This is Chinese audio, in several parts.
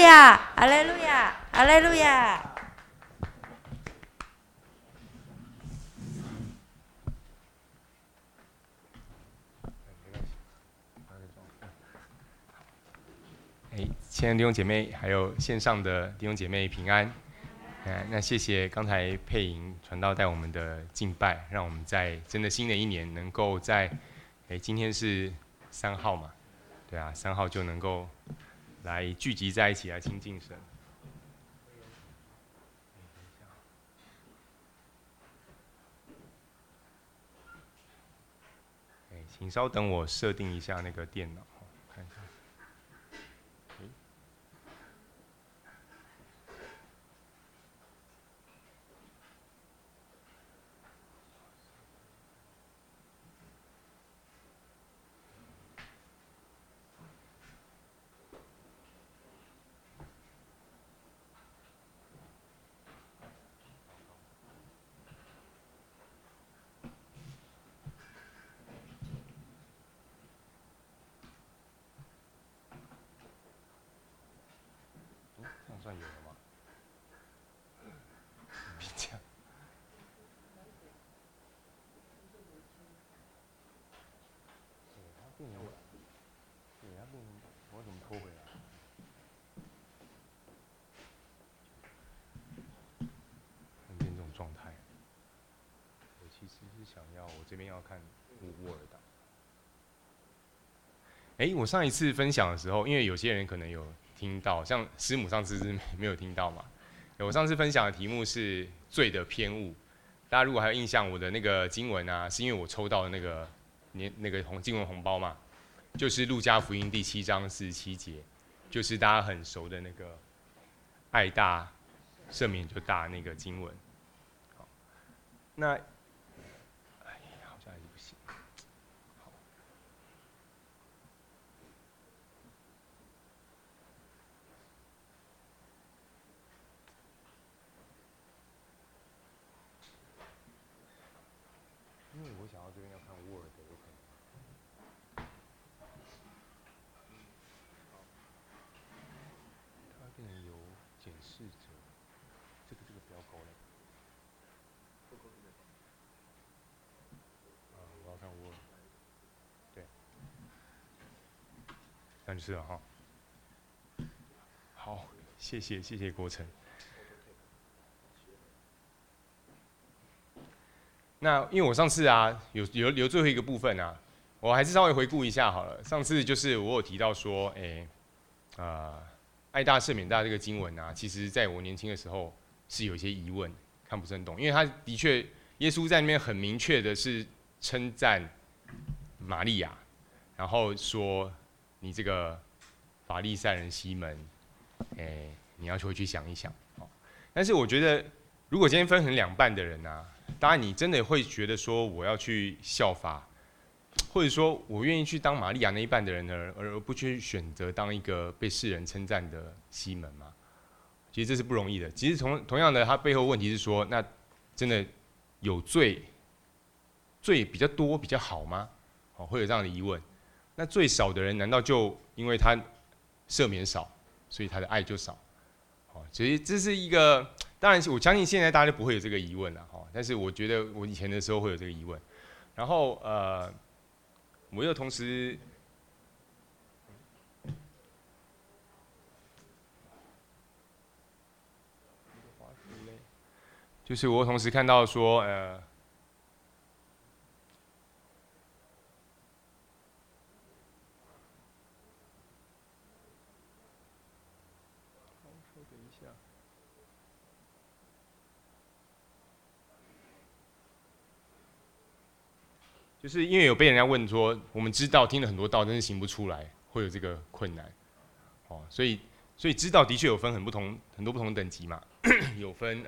亚，哈利路亚，哈利路亚。 亲爱的弟兄姐妹，还有线上的弟兄姐妹平安。那谢谢刚才佩莹传道带我们的敬拜，让我们在真的新的一年能够在，今天是3号嘛，对啊，3号就能够来聚集在一起来亲近神。请稍等，我设定一下那个电脑，看一下。这样算有了吗？别这样。我怎么拖回来？变这种状态。我其实是想要，我这边要看Word档。我上一次分享的时候，因为有些人可能有听到，像师母上次是没有听到嘛。我上次分享的题目是罪的偏误。大家如果还有印象，我的那个经文啊，是因为我抽到的那个经文红包嘛，就是路加福音第7章47节，就是大家很熟的那个爱大赦免就大那个经文。好，那好像还是不行。好，因为我想要这边要看 Word 有可能。它变成有检视者，这个不要勾勒。我要看 Word。对，这样就是了哈。好，谢谢国成。那因为我上次啊有留最后一个部分啊，我还是稍微回顾一下好了。上次就是我有提到说，爱大赦免大这个经文啊，其实在我年轻的时候是有一些疑问，看不是很懂，因为他的确耶稣在那边很明确的是称赞玛利亚，然后说你这个法利赛人西门，你要回去想一想。但是我觉得，如果今天分成2半的人啊，当然你真的会觉得说我要去效法，或者说我愿意去当玛利亚那一半的人呢，而不去选择当一个被世人称赞的西门嘛？其实这是不容易的。其实同样的，它背后问题是说，那真的有罪比较多比较好吗？会有这样的疑问。那最少的人，难道就因为他赦免少，所以他的爱就少？所以这是一个，当然我相信现在大家都不会有这个疑问了。但是我觉得我以前的时候会有这个疑问。然后我又同时，就是我同时看到说，就是因为有被人家问说，我们知道听了很多道，但是行不出来，会有这个困难。所以知道的确有分很多不同等级嘛，有分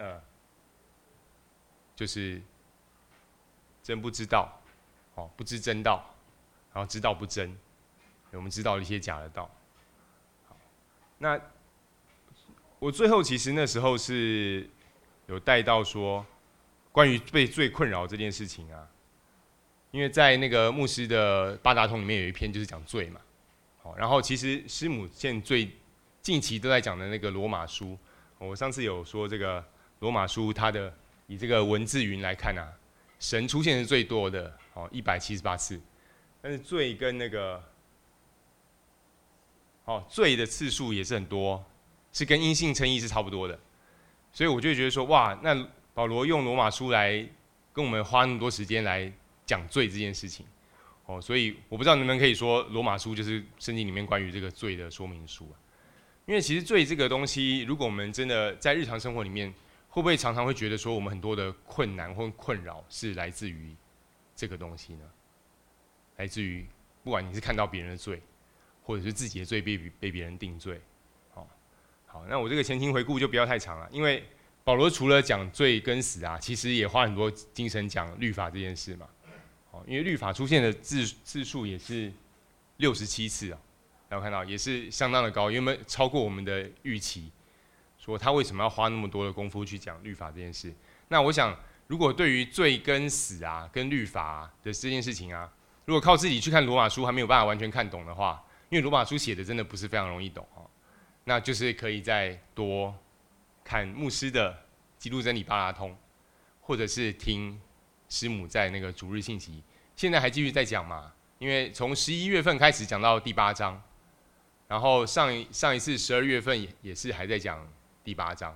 就是真不知道，不知真道，然后知道不真，我们知道了一些假的道。好，那我最后其实那时候是有带到说，关于被罪困扰这件事情啊，因为在那个牧师的8大通里面有一篇就是讲罪嘛，然后其实师母现在近期都在讲的那个罗马书。我上次有说这个罗马书，它的以这个文字云来看啊，神出现是最多的178次，但是罪跟那个罪的次数也是很多，是跟因信称义是差不多的。所以我就觉得说，哇，那保罗用罗马书来跟我们花那么多时间来讲罪这件事情，所以我不知道能不能可以说罗马书就是圣经里面关于这个罪的说明书啊。因为其实罪这个东西，如果我们真的在日常生活里面，会不会常常会觉得说，我们很多的困难或困扰是来自于这个东西呢？来自于不管你是看到别人的罪，或者是自己的罪被别人定罪。好，那我这个前情回顾就不要太长了，因为保罗除了讲罪跟死啊，其实也花很多精神讲律法这件事嘛。因为律法出现的字数也是67次啊。大家看到也是相当的高，有没有超过我们的预期？说他为什么要花那么多的功夫去讲律法这件事？那我想，如果对于罪跟死啊、跟律法的这件事情啊，如果靠自己去看罗马书还没有办法完全看懂的话，因为罗马书写的真的不是非常容易懂那就是可以再多看牧师的《基督真理八达通》，或者是听师母在那个主日信息，现在还继续在讲嘛？因为从11月份开始讲到第8章。然后上一次12月份也是还在讲第8章，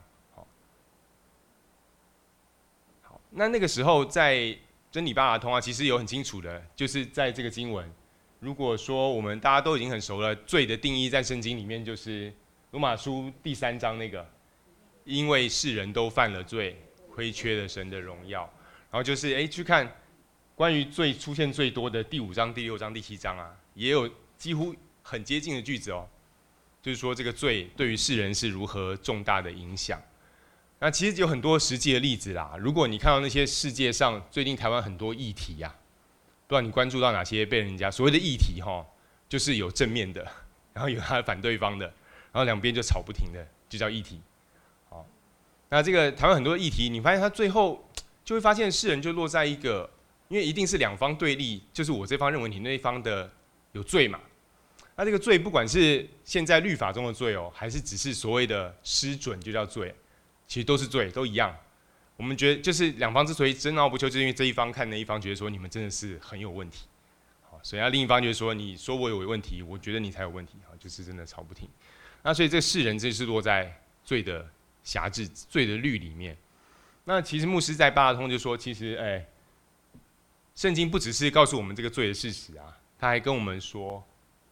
好，那个时候在真理八达通啊，其实有很清楚的，就是在这个经文，如果说我们大家都已经很熟了，罪的定义在圣经里面就是罗马书第3章那个，因为世人都犯了罪，亏缺了神的荣耀，然后就是去看关于罪出现最多的第5章、第6章、第7章啊，也有几乎很接近的句子就是说这个罪对于世人是如何重大的影响。那其实有很多实际的例子啦。如果你看到那些世界上最近台湾很多议题啊，不知道你关注到哪些被人家所谓的议题就是有正面的，然后有他的反对方的，然后两边就吵不停的，就叫议题。那这个台湾很多议题，你发现他最后就会发现世人就落在一个，因为一定是两方对立，就是我这方认为你那一方的有罪嘛。那这个罪，不管是现在律法中的罪还是只是所谓的失准就叫罪，其实都是罪，都一样。我们觉得就是两方之所以争拗不休，就是因为这一方看那一方觉得说你们真的是很有问题，所以另一方就是说你说我有问题，我觉得你才有问题，就是真的吵不停。那所以这世人就是落在罪的辖制、罪的律里面。那其实牧师在八达通就说，其实圣经不只是告诉我们这个罪的事实啊，他还跟我们说。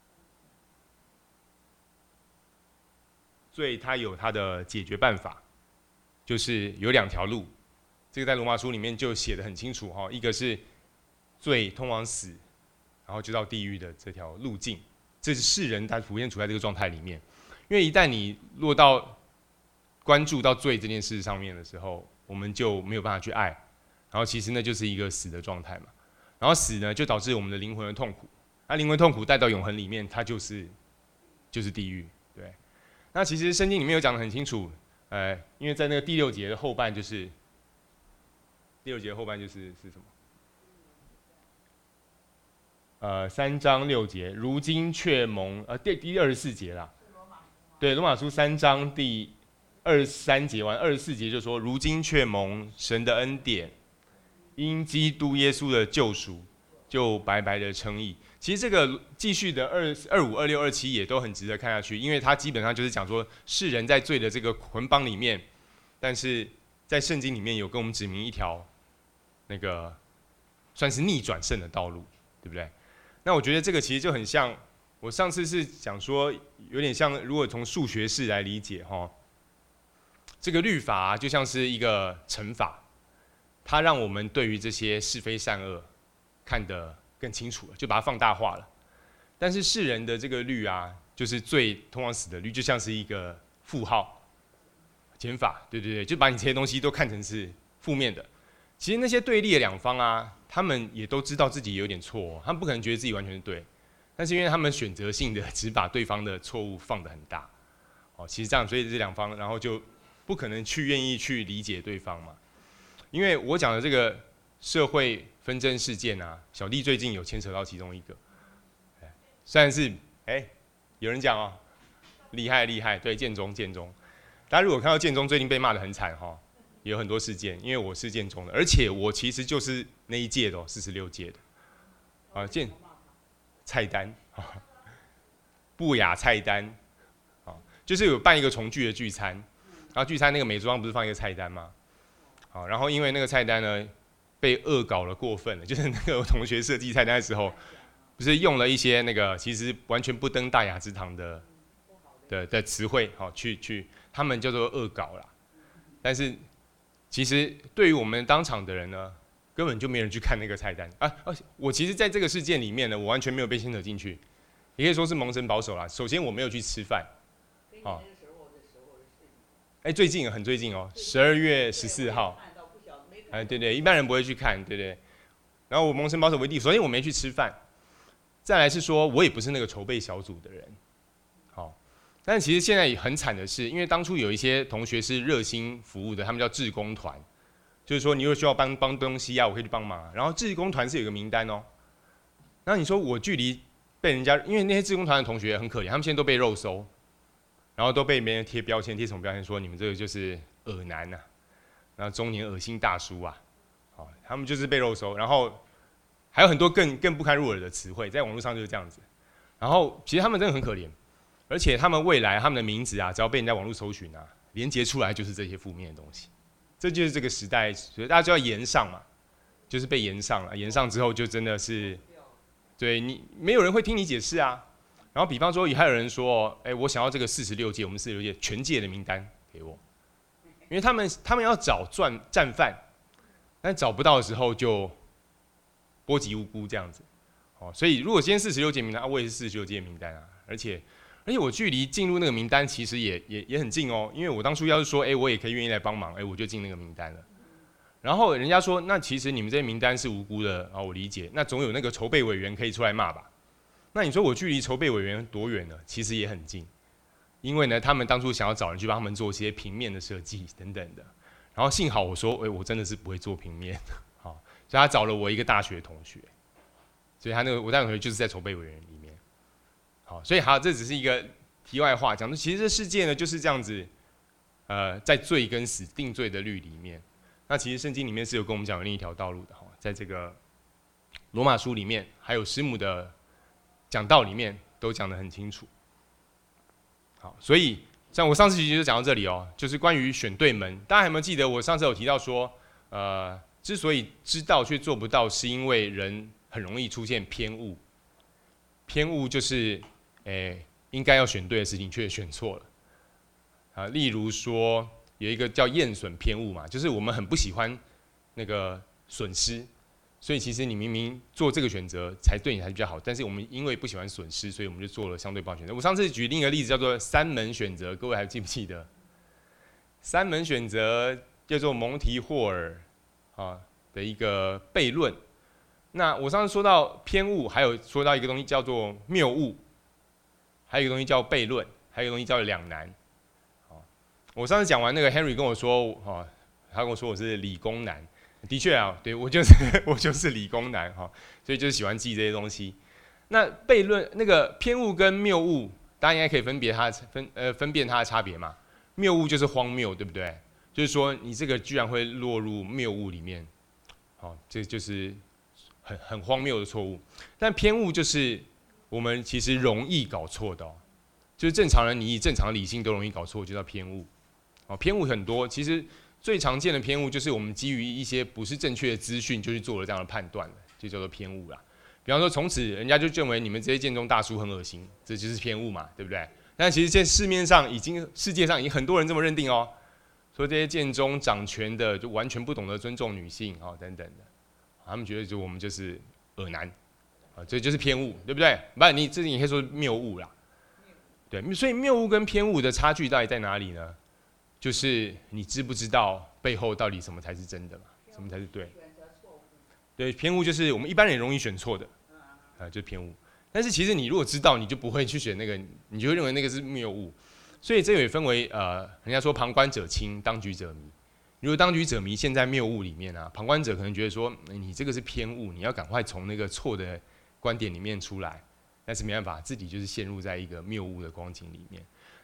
罪它有它的解决办法，就是有2条路，这个在罗马书里面就写得很清楚一个是罪通往死，然后就到地狱的这条路径，这是世人他普遍处在这个状态里面。因为一旦你落到关注到罪这件事上面的时候，我们就没有办法去爱，然后其实那就是一个死的状态嘛。然后死呢，就导致我们的灵魂的痛苦，那灵魂痛苦带到永恒里面，它就是地狱，对。那其实圣经里面有讲得很清楚，因为在那个第6节的后半就是什么？3章6节，如今却蒙第24节啦，对，罗马书3章第23节完24节就说，如今却蒙神的恩典，因基督耶稣的救赎，就白白的称义。其实这个继续的25、26、27也都很值得看下去，因为它基本上就是讲说世人在罪的这个捆绑里面，但是在圣经里面有跟我们指明一条那个算是逆转胜的道路，对不对？那我觉得这个其实就很像我上次是讲说，有点像如果从数学式来理解这个律法就像是一个乘法，它让我们对于这些是非善恶看得更清楚了，就把它放大化了。但是世人的这个律啊，就是罪通往死的律，就像是一个负号减法，对，就把你这些东西都看成是负面的。其实那些对立的两方啊，他们也都知道自己有点错他们不可能觉得自己完全是对，但是因为他们选择性的只把对方的错误放得很大，其实这样，所以这两方然后就不可能愿意去理解对方嘛。因为我讲的这个社会纷争事件啊，小弟最近有牵扯到其中一个，虽然是有人讲厉害厉害，对，建中。大家如果看到建中最近被骂得很惨哈，有很多事件，因为我是建中的，而且我其实就是那一届的46届的啊，菜单啊，不雅菜单啊，就是有办一个重聚的聚餐，然后聚餐那个美桌上不是放一个菜单吗？好，然后因为那个菜单呢被恶搞了过分了，就是那个同学设计菜单的时候，不是用了一些那个其实完全不登大雅之堂的词汇，好去他们叫做恶搞啦，但是其实对于我们当场的人呢，根本就没人去看那个菜单啊！我其实在这个事件里面呢，我完全没有被牵扯进去，也可以说是蒙神保守啦。首先我没有去吃饭，啊，最近很最近哦，12月14号，对，一般人不会去看，对不对？然后我蒙神保守为例，首先我没去吃饭，再来是说我也不是那个筹备小组的人，好。但是其实现在也很惨的是，因为当初有一些同学是热心服务的，他们叫志工团，就是说你如果需要帮东西啊，我可以去帮忙。然后志工团是有一个名单哦，然后你说我距离被人家，因为那些志工团的同学很可怜，他们现在都被肉搜，然后都被别人贴标签，贴什么标签？说你们这个就是恶男呐，然后中年恶心大叔啊，好，他们就是被肉搜，然后还有很多更不堪入耳的词汇，在网络上就是这样子。然后其实他们真的很可怜。而且他们未来他们的名字啊，只要被人家网络搜寻啊，连结出来就是这些负面的东西。这就是这个时代，所以大家就要延上嘛，就是被延上了。延上之后就真的是，对你没有人会听你解释啊。然后比方说，还有人说，我想要这个46届，我们46届全届的名单给我，因为他们要找战犯，但找不到的时候就波及无辜这样子。所以如果今天46届名单，我也是46届名单啊，而且我距离进入那个名单其实也很近哦，因为我当初要是说，我也可以愿意来帮忙，我就进那个名单了。然后人家说，那其实你们这些名单是无辜的，我理解，那总有那个筹备委员可以出来骂吧？那你说我距离筹备委员多远呢？其实也很近，因为呢，他们当初想要找人去帮他们做一些平面的设计等等的。然后幸好我说，我真的是不会做平面，好，所以他找了我一个大学同学，所以我大学同学就是在筹备委员里面。好，所以这只是一个题外话，讲的其实这世界呢就是这样子，在罪跟死定罪的律里面，那其实圣经里面是有跟我们讲的另一条道路的哈，在这个罗马书里面，还有师母的讲道里面都讲得很清楚。好，所以像我上次其实就讲到这里哦，就是关于选对门，大家有没有记得我上次有提到说，之所以知道却做不到，是因为人很容易出现偏误，偏误就是。应该要选对的事情却选错了例如说有一个叫厌损偏误嘛，就是我们很不喜欢那个损失，所以其实你明明做这个选择才对你才比较好，但是我们因为不喜欢损失，所以我们就做了相对不好选择。我上次举另一个例子叫做3门选择，各位还记不记得？3门选择叫做蒙提霍尔的一个悖论。那我上次说到偏误，还有说到一个东西叫做谬误。还有一个东西叫悖论，还有一个东西叫两难。我上次讲完那个 Henry 跟我说，他跟我说我是理工男，的确啊，对我就是理工男所以就是喜欢记这些东西。那悖论那个偏误跟谬误，大家应该可以分辨它的差别嘛。谬误就是荒谬，对不对？就是说你这个居然会落入谬误里面，这就是很荒谬的错误。但偏误就是我们其实容易搞错的就是正常人你以正常理性都容易搞错，就叫偏误。偏误很多，其实最常见的偏误就是我们基于一些不是正确的资讯就去做了这样的判断了，就叫做偏误啦。比方说从此人家就认为你们这些建中大叔很恶心，这就是偏误嘛，对不对？但其实在世界上已经很多人这么认定哦，说这些建中掌权的就完全不懂得尊重女性等等的，他们觉得我们就是恶男。这就是偏误，对不对？不然你可以说谬误啦，对，所以谬误跟偏误的差距到底在哪里呢？就是你知不知道背后到底什么才是真的嘛？什么才是对？对，偏误就是我们一般人容易选错的，就是偏误。但是其实你如果知道，你就不会去选那个，你就会认为那个是谬误。所以这也分为人家说旁观者清，当局者迷。如果当局者迷陷在谬误里面旁观者可能觉得说你这个是偏误，你要赶快从那个错的观点里面出来，但是没办法，自己就是陷入在一个谬误的光景里面。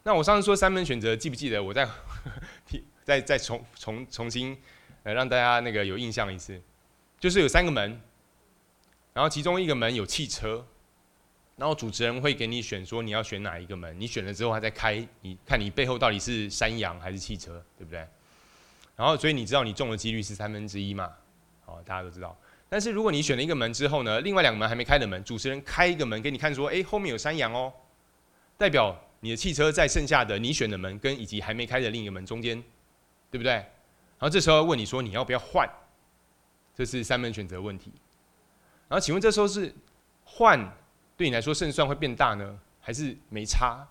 那我上次说3门选择，记不记得？我再重新让大家那个有印象一次，就是有3个门，然后其中一个门有汽车，然后主持人会给你选说你要选哪一个门，你选了之后他再开，你看你背后到底是山羊还是汽车，对不对？然后所以你知道你中的几率是1/3嘛，大家都知道。但是如果你选了一个门之后呢，另外2个门还没开的门，主持人开一个门给你看说，后面有山羊哦，代表你的汽车在剩下的你选的门跟以及还没开的另一个门中间，对不对？然后这时候问你说你要不要换，这是3门选择问题。然后请问这时候是换对你来说胜算会变大呢，还是没差？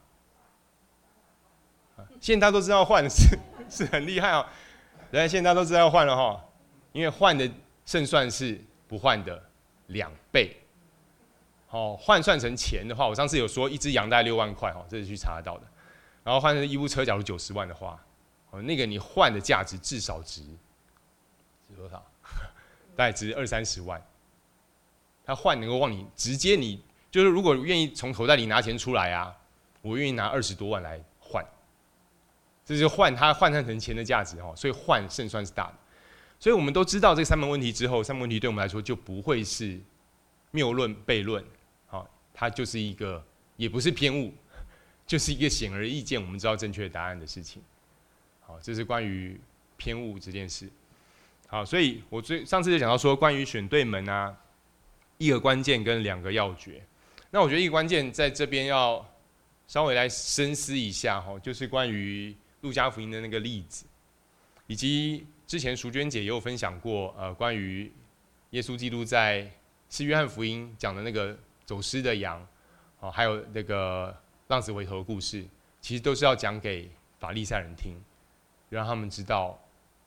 现在大家都知道换是很厉害哦，对，现在大家都知道要换了哈，因为换的胜算是不换的2倍。换算成钱的话，我上次有说一只羊大概6万块，这是去查得到的。然后换成义乌车，假如90万的话，那个你换的价值至少值多少？大概值20-30万。他换能够让你直接你就是如果愿意从口袋里拿钱出来啊，我愿意拿20多万来换。这就是换它换算成钱的价值，所以换胜算是大的。所以我们都知道这3门问题之后，3门问题对我们来说就不会是谬论悖论，它就是一个也不是偏误，就是一个显而易见我们知道正确答案的事情。好，这是关于偏误这件事。好，所以我上次就讲到说关于选对门啊，一个关键跟2个要诀。那我觉得一个关键在这边要稍微来深思一下，就是关于路加福音的那个例子，以及之前淑娟姐也有分享过，关于耶稣基督在是约翰福音讲的那个走失的羊，还有那个浪子回头的故事，其实都是要讲给法利赛人听，让他们知道，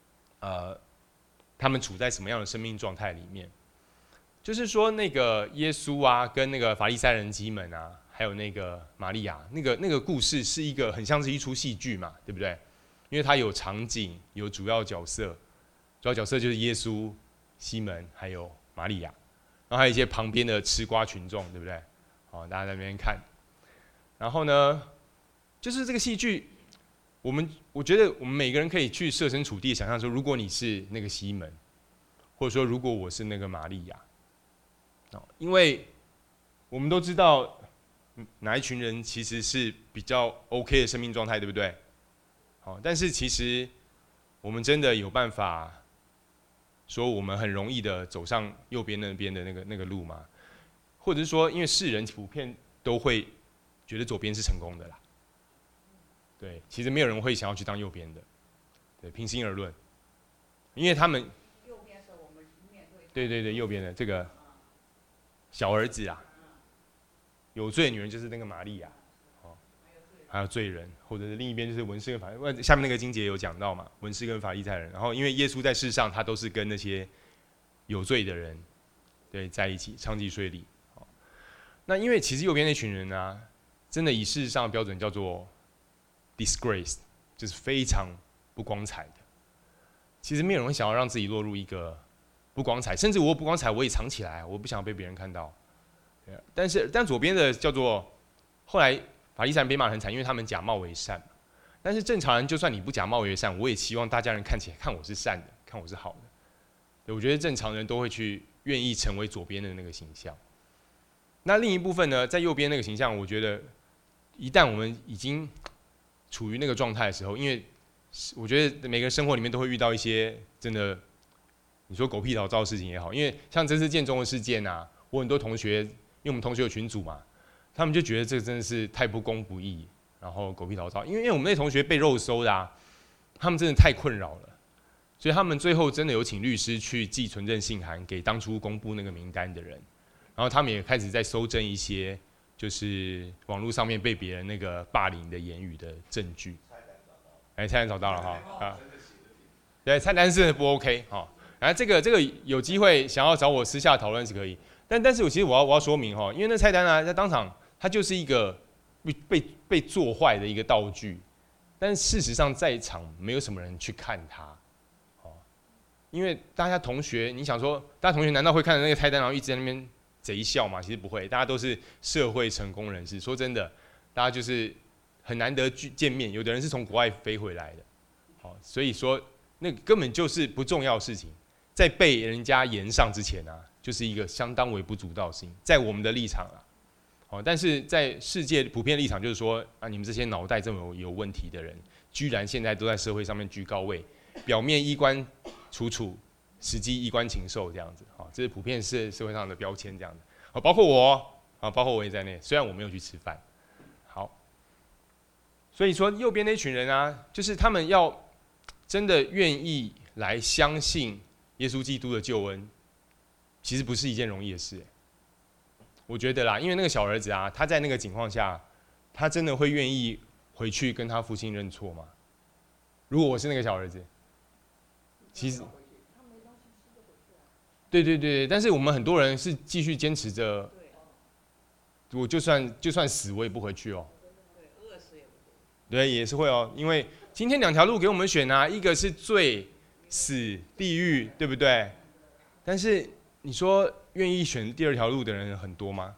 他们处在什么样的生命状态里面。就是说，那个耶稣啊，跟那个法利赛人基们啊，还有那个玛利亚，那个故事是一个很像是一出戏剧嘛，对不对？因为它有场景，有主要角色，主要角色就是耶稣、西门还有玛利亚，然后还有一些旁边的吃瓜群众，对不对？好，大家在那边看。然后呢，就是这个戏剧，我觉得我们每个人可以去设身处地想象说，如果你是那个西门，或者说如果我是那个玛利亚。因为我们都知道哪一群人其实是比较 OK 的生命状态，对不对？好，但是其实我们真的有办法说我们很容易的走上右边那边的那个路吗？或者是说，因为世人普遍都会觉得左边是成功的啦，对，其实没有人会想要去当右边的，对，平心而论，因为他们右边是我们面对右边的这个。小儿子啊，有罪的女人就是那个玛利亚，还有罪人，或者是另一边就是文士跟法利赛人。下面那个经节有讲到嘛，文士跟法利赛人。然后因为耶稣在世上，他都是跟那些有罪的人对在一起，长期税吏。那因为其实右边那群人啊，真的以事实上的标准叫做 disgrace， 就是非常不光彩的。其实没有人会想要让自己落入一个不光彩，甚至我不光彩我也藏起来，我不想被别人看到。但左边的叫做后来法利赛人被骂得很惨，因为他们假冒为善。但是正常人就算你不假冒为善，我也希望大家人看起来看我是善的，看我是好的。对，我觉得正常人都会去愿意成为左边的那个形象。那另一部分呢，在右边那个形象，我觉得一旦我们已经处于那个状态的时候，因为我觉得每个人生活里面都会遇到一些真的，你说狗屁倒灶的事情也好，因为像这次建中的事件啊，我很多同学，因为我们同学有群组嘛，他们就觉得这真的是太不公不义，然后狗屁倒灶，因为我们那同学被肉搜的啊，他们真的太困扰了，所以他们最后真的有请律师去寄存证信函给当初公布那个名单的人，然后他们也开始在搜证一些就是网络上面被别人那个霸凌的言语的证据。菜单找到了哈啊，对，菜单是不 OK 哈。然后这个有机会想要找我私下讨论是可以，但是其实我要说明哈，因为那菜单啊，在当场它就是一个被做坏的一个道具，但是事实上在场没有什么人去看它，哦，因为大家同学，你想说，大家同学难道会看着那个菜单然后一直在那边贼笑吗？其实不会，大家都是社会成功人士。说真的，大家就是很难得见面，有的人是从国外飞回来的，好，所以说那根本就是不重要的事情，在被人家延上之前啊，就是一个相当微不足道的事情，在我们的立场啊，好，但是在世界普遍立场就是说啊，你们这些脑袋这么有问题的人，居然现在都在社会上面居高位，表面衣冠楚楚，实际衣冠禽兽这样子，好，这是普遍是社会上的标签这样子，好，包括我也在内，虽然我没有去吃饭，好，所以说右边那群人啊，就是他们要真的愿意来相信耶稣基督的救恩，其实不是一件容易的事，我觉得啦，因为那个小儿子啊，他在那个情况下，他真的会愿意回去跟他父亲认错吗？如果我是那个小儿子，其实，对，但是我们很多人是继续坚持着，我就算死我也不回去哦。对，也是会哦，因为今天2条路给我们选啊，一个是罪、死、地狱，对不对？但是你说愿意选第2条路的人很多吗？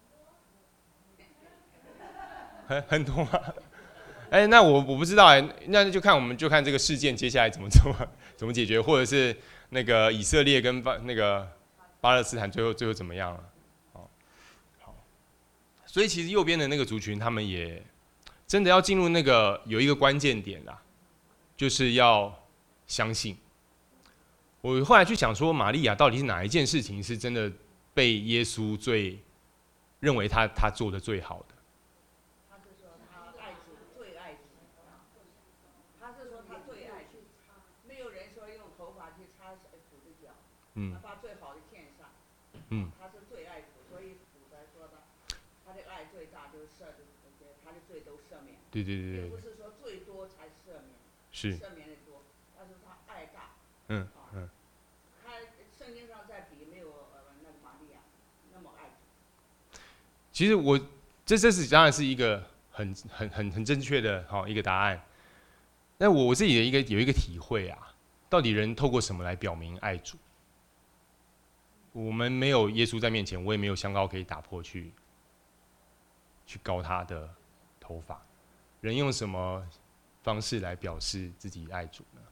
很多吗？哎，那我不知道哎，那就看这个事件接下来怎么解决，或者是那个以色列跟那个巴勒斯坦最后怎么样了？好，所以其实右边的那个族群，他们也真的要进入那个有一个关键点啦，就是要相信。我后来去想说，玛利亚到底是哪一件事情是真的被耶稣认为他做的最好的？ 他是说他爱主，最爱主。他是说他最爱主，没有人说用头发去擦主的脚，把最好的献上。他是最爱主，所以主才说他的爱最大，就是他的罪都赦免。 对， 并不是说最多才赦免， 是赦免的多，但是他爱大。他圣经上在比没有那个玛利亚那么爱主。 其实这当然是一个很正确的一个答案。那我自己的有一个体会啊，到底人透过什么来表明爱主？我们没有耶稣在面前，我也没有香膏可以打破去膏他的头发。人用什么方式来表示自己爱主呢？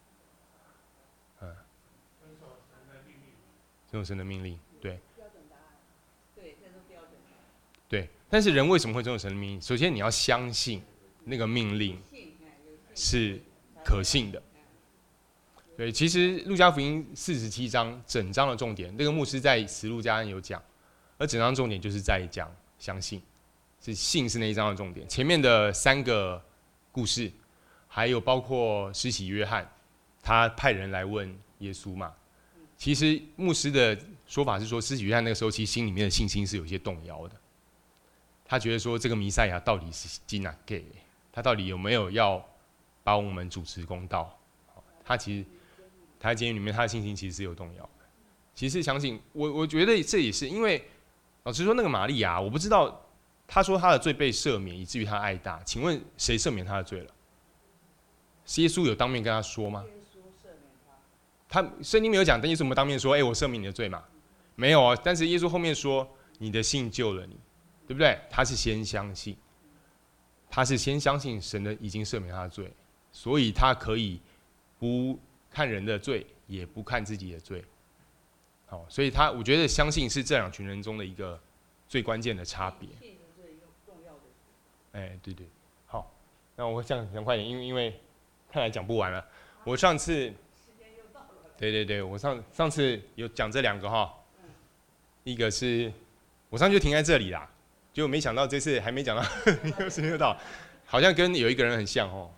遵守神的命令，对。 标准答案，对，这是标准答案。 对，但是人为什么会遵守神的命令？首先你要相信那个命令是可信的。对，其实路加福音47章整章的重点，那个牧师在使路加恩有讲，而整章重点就是在讲相信，信是那一章的重点。前面的3个故事，还有包括施洗约翰，他派人来问耶稣嘛。其实牧师的说法是说，施洗约翰那个时候其实心里面的信心是有些动摇的。他觉得说这个弥赛亚到底是基哪给，他到底有没有要把我们主持公道？他其实他在监狱里面，他的信心其实是有动摇的。其实相信我觉得这也是因为老实说，那个玛利亚，我不知道他说他的罪被赦免，以至于他爱大。请问谁赦免他的罪了？是耶稣有当面跟他说吗？他圣经没有讲，但耶稣有没有当面说：“我赦免你的罪嘛？”没有哦。但是耶稣后面说：“你的信救了你。”对不对？他是先相信，神已经赦免他的罪，所以他可以不看人的罪，也不看自己的罪。好，所以我觉得相信是这2群人中的一个最关键的差别。对，好，那我讲快点，因为看来讲不完了。我上次，对，我上次有讲这2个哈，一个是我上次就停在这里啦。结果没想到这次还没讲到时间就到，好像跟有一个人很像哦。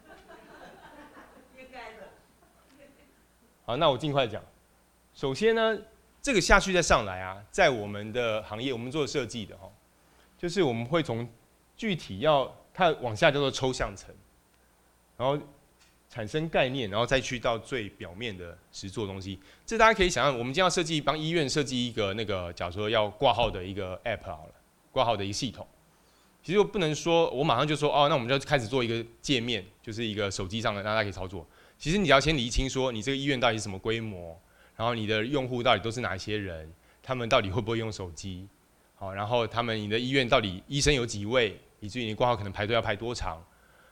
好，那我尽快讲。首先呢，这个下去再上来啊，在我们的行业，我们做设计的就是我们会从具体它往下叫做抽象层，然后产生概念，然后再去到最表面的实作东西。这大家可以想象，我们今天要帮医院设计一个假如说要挂号的一个 app 好了。挂号的一个系统，其实我不能说，我马上就说那我们就开始做一个界面，就是一个手机上的，让大家可以操作。其实你要先厘清说，你这个医院到底是什么规模，然后你的用户到底都是哪一些人，他们到底会不会用手机，好，然后你的医院到底医生有几位，以至于你挂号可能排队要排多长，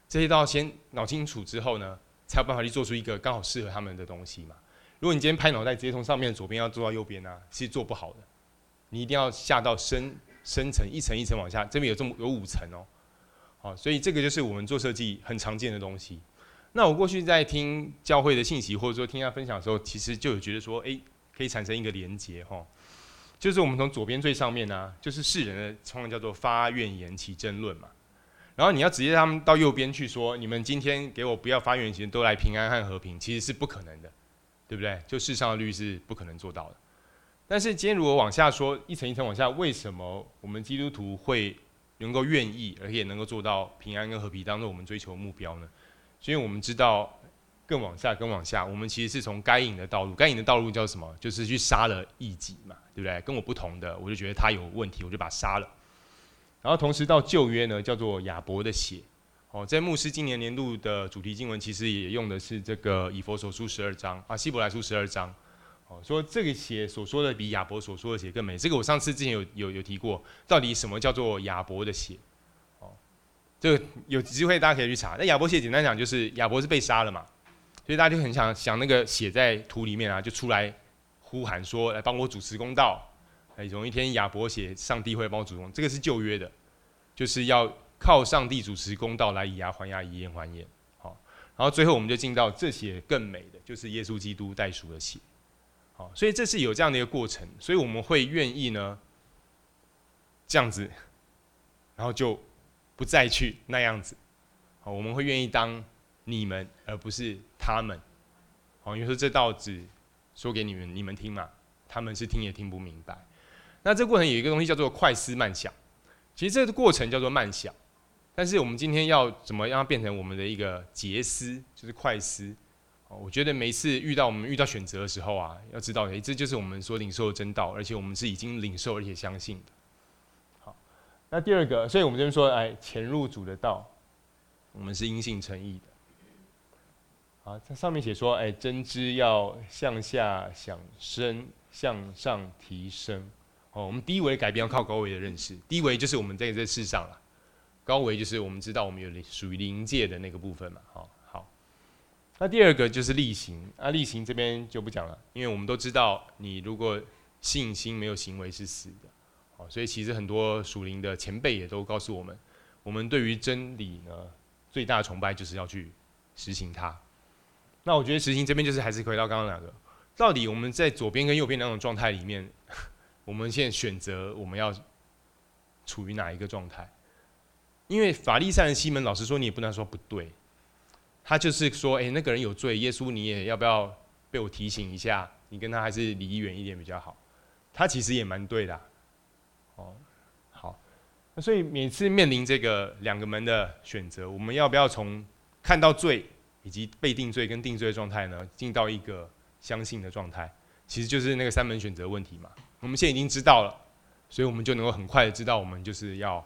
这些都要先脑清楚之后呢，才有办法去做出一个刚好适合他们的东西嘛。如果你今天拍脑袋直接从上面左边要做到右边啊，其实做不好的。你一定要下到深层，一层一层往下，这边有5层哦。好，所以这个就是我们做设计很常见的东西。那我过去在听教会的信息，或者说听他分享的时候，其实就有觉得说，可以产生一个连结哈。就是我们从左边最上面啊，就是世人的通常叫做发怨言起争论嘛。然后你要直接他们到右边去说，你们今天给我不要发怨言，都来平安和和平，其实是不可能的，对不对？就世上的律是不可能做到的。但是今天如果往下说，一层一层往下，为什么我们基督徒会能够愿意，而且能够做到平安跟和平当做我们追求的目标呢？所以我们知道更往下，我们其实是从该隐的道路，该隐的道路叫什么？就是去杀了异己嘛，对不对？跟我不同的，我就觉得他有问题，我就把他杀了。然后同时到旧约呢，叫做亚伯的血。在牧师今年年度的主题经文，其实也用的是这个以弗所书12章啊，希伯来书12章。说这个血所说的比亚伯所说的血更美。这个我上次之前有提过，到底什么叫做亚伯的血？这个有机会大家可以去查。那亚伯血简单讲就是亚伯是被杀了嘛，所以大家就很想那个血在土里面啊，就出来呼喊说来帮我主持公道。有一天亚伯血，上帝会帮我主持公道。这个是旧约的，就是要靠上帝主持公道来以牙还牙，以眼还眼。好，然后最后我们就进到这血更美的，就是耶稣基督代赎的血。好，所以这是有这样的一个过程，所以我们会愿意呢这样子，然后就不再去那样子。好，我们会愿意当你们，而不是他们。好，因为说这道只说给你们听嘛，他们是听也听不明白。那这个过程有一个东西叫做快思慢想，其实这个过程叫做慢想，但是我们今天要怎么样变成我们的一个捷思，就是快思。我觉得每次我们遇到选择的时候啊，要知道，这就是我们所领受的真道，而且我们是已经领受而且相信的。好，那第二个，所以我们这边说，潜入主的道，我们是因信称义的。好，它上面写说，真知要向下想升，向上提升。我们低维的改变要靠高维的认识，低维就是我们在这世上了，高维就是我们知道我们有属于灵界的那个部分嘛。好。那第二个就是力行，力行这边就不讲了，因为我们都知道，你如果信心没有行为是死的，所以其实很多属灵的前辈也都告诉我们，我们对于真理呢，最大的崇拜就是要去实行它。那我觉得实行这边就是还是回到刚刚两个，到底我们在左边跟右边两种状态里面，我们现在选择我们要处于哪一个状态？因为法利赛人西门，老实说你也不能说不对。他就是说，那个人有罪，耶稣你也要不要被我提醒一下？你跟他还是离远一点比较好。他其实也蛮对的，好。那所以每次面临这个两个门的选择，我们要不要从看到罪以及被定罪跟定罪的状态呢，进到一个相信的状态？其实就是那个3门选择问题嘛。我们现在已经知道了，所以我们就能够很快的知道，我们就是要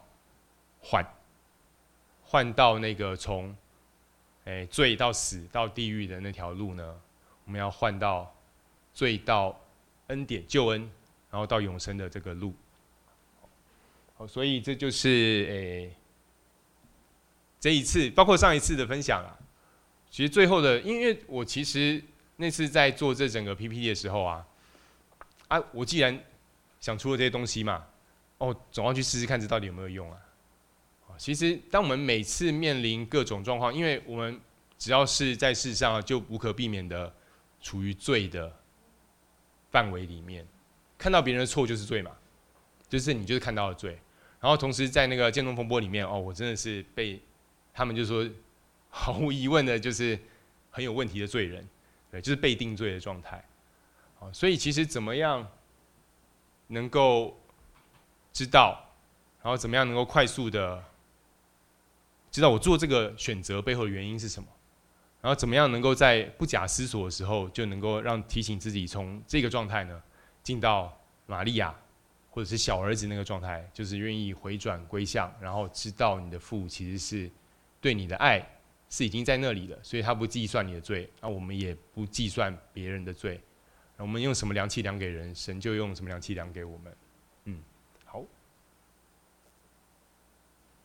换到那个从罪到死到地狱的那条路呢，我们要换到罪到恩典救恩，然后到永生的这个路。好，所以这就是这一次，包括上一次的分享啊。其实最后的，因为我其实那次在做这整个 PPT 的时候啊，我既然想出了这些东西嘛，总要去试试看这到底有没有用啊。其实，当我们每次面临各种状况，因为我们只要是在世上，就无可避免的处于罪的范围里面。看到别人的错就是罪嘛，就是你就是看到了罪。然后同时在那个渐冻风波里面，我真的是被他们就说毫无疑问的就是很有问题的罪人，对，就是被定罪的状态。所以其实怎么样能够知道，然后怎么样能够快速的知道我做这个选择背后的原因是什么，然后怎么样能够在不假思索的时候就能够提醒自己从这个状态呢进到玛利亚或者是小儿子那个状态，就是愿意回转归向，然后知道你的父其实是对你的爱是已经在那里了，所以他不计算你的罪，我们也不计算别人的罪，我们用什么量器量给人，神就用什么量器量给我们。好。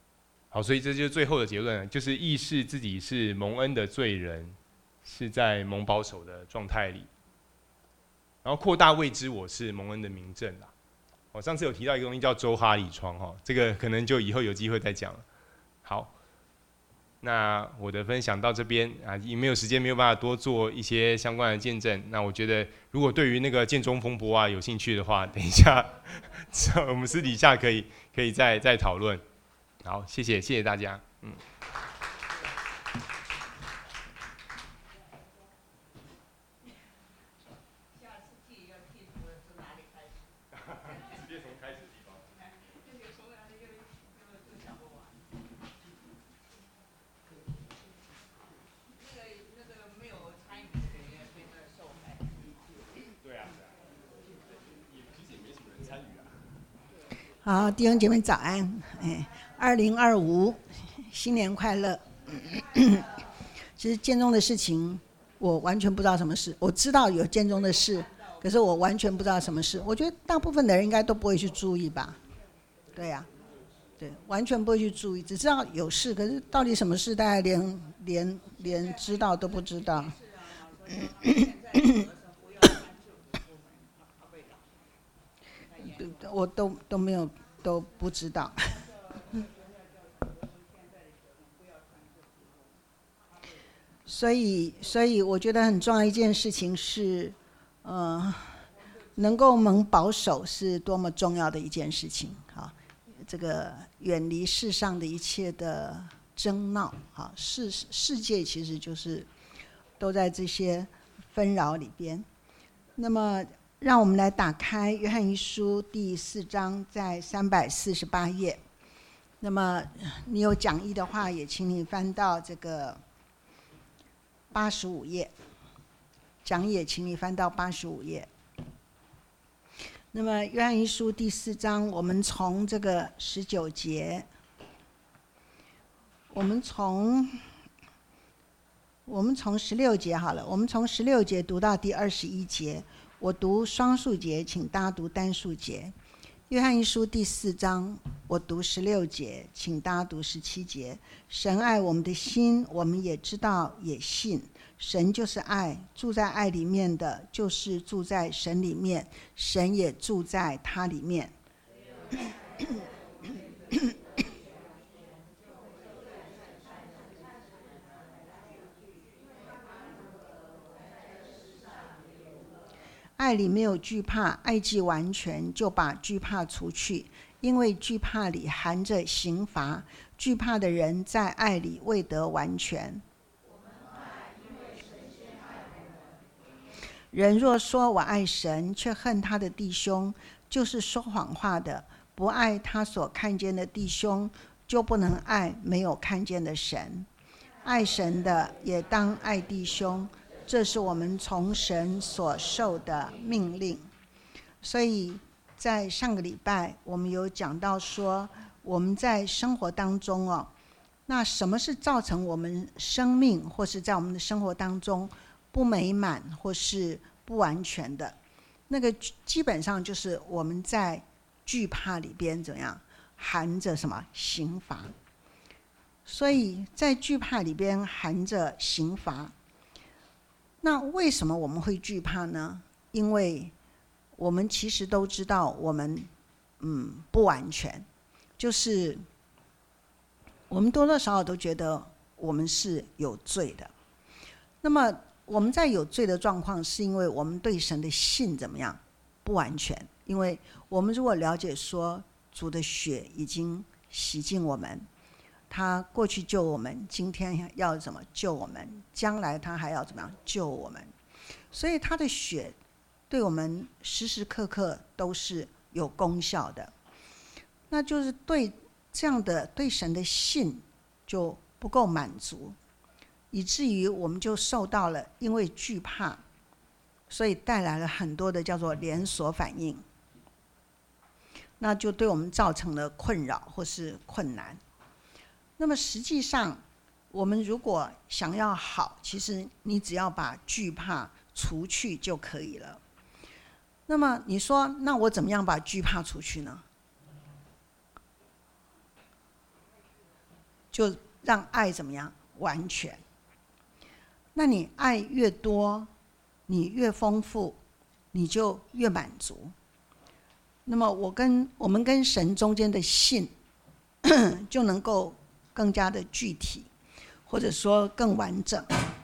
好，所以这就是最后的结论，就是意识自己是蒙恩的罪人，是在蒙保守的状态里，然后扩大未知我是蒙恩的明证啦。我上次有提到一个东西叫周哈里窗哈，这个可能就以后有机会再讲了。好，那我的分享到这边啊，也没有时间，没有办法多做一些相关的见证。那我觉得，如果对于那个建中风波啊有兴趣的话，等一下我们私底下可以再讨论。好，谢谢大家。 下次记要记住从哪里开始。 直接从开始的地方。 这个从哪里又讲不完。那个没有参与的人也非常受害。 对啊，其实也没什么人参与啊。 好，弟兄姐妹早安，2025新年快乐。其实建中的事情我完全不知道什么事，我知道有建中的事，可是我完全不知道什么事。我觉得大部分的人应该都不会去注意吧。对呀，对，完全不会去注意，只知道有事，可是到底什么事大家连知道都不知道。我都没有，都不知道。所以我觉得很重要一件事情是，能够蒙保守是多么重要的一件事情。好，这个远离世上的一切的争闹，好，世界其实就是都在这些纷扰里边。那么让我们来打开约翰一书第4章，在348页。那么你有讲义的话，也请你翻到这个85页，讲义也请你翻到85页。那么约翰一书第4章，我们从这个19节，我们从16节好了，我们从16节读到第21节。我读双数节，请大家读单数节。约翰一书第4章，我读16节，请大家读17节。神爱我们的心，我们也知道也信。神就是爱，住在爱里面的，就是住在神里面，神也住在他里面。爱里没有惧怕，爱既完全，就把惧怕除去，因为惧怕里含着刑罚。惧怕的人在爱里未得完全。人若说我爱神，却恨他的弟兄，就是说谎话的。不爱他所看见的弟兄，就不能爱没有看见的神。爱神的也当爱弟兄，这是我们从神所受的命令。所以在上个礼拜我们有讲到说，我们在生活当中那什么是造成我们生命或是在我们的生活当中不美满或是不完全的？那个基本上就是我们在惧怕里边怎么样含着什么刑罚。所以在惧怕里边含着刑罚。那为什么我们会惧怕呢？因为我们其实都知道我们不完全，就是我们多多少少都觉得我们是有罪的。那么我们在有罪的状况，是因为我们对神的信怎么样不完全。因为我们如果了解说主的血已经洗净我们，他过去救我们，今天要怎么救我们，将来他还要怎么样救我们，所以他的血对我们时时刻刻都是有功效的。那就是对这样的对神的信就不够满足，以至于我们就受到了因为惧怕，所以带来了很多的叫做连锁反应，那就对我们造成了困扰或是困难。那么实际上我们如果想要好，其实你只要把惧怕除去就可以了。那么你说，那我怎么样把惧怕除去呢？ 就让爱怎么样完全。那你爱越多，你越丰富，你就越满足。那么我们跟神中间的信就能够更加的具体，或者说更完整。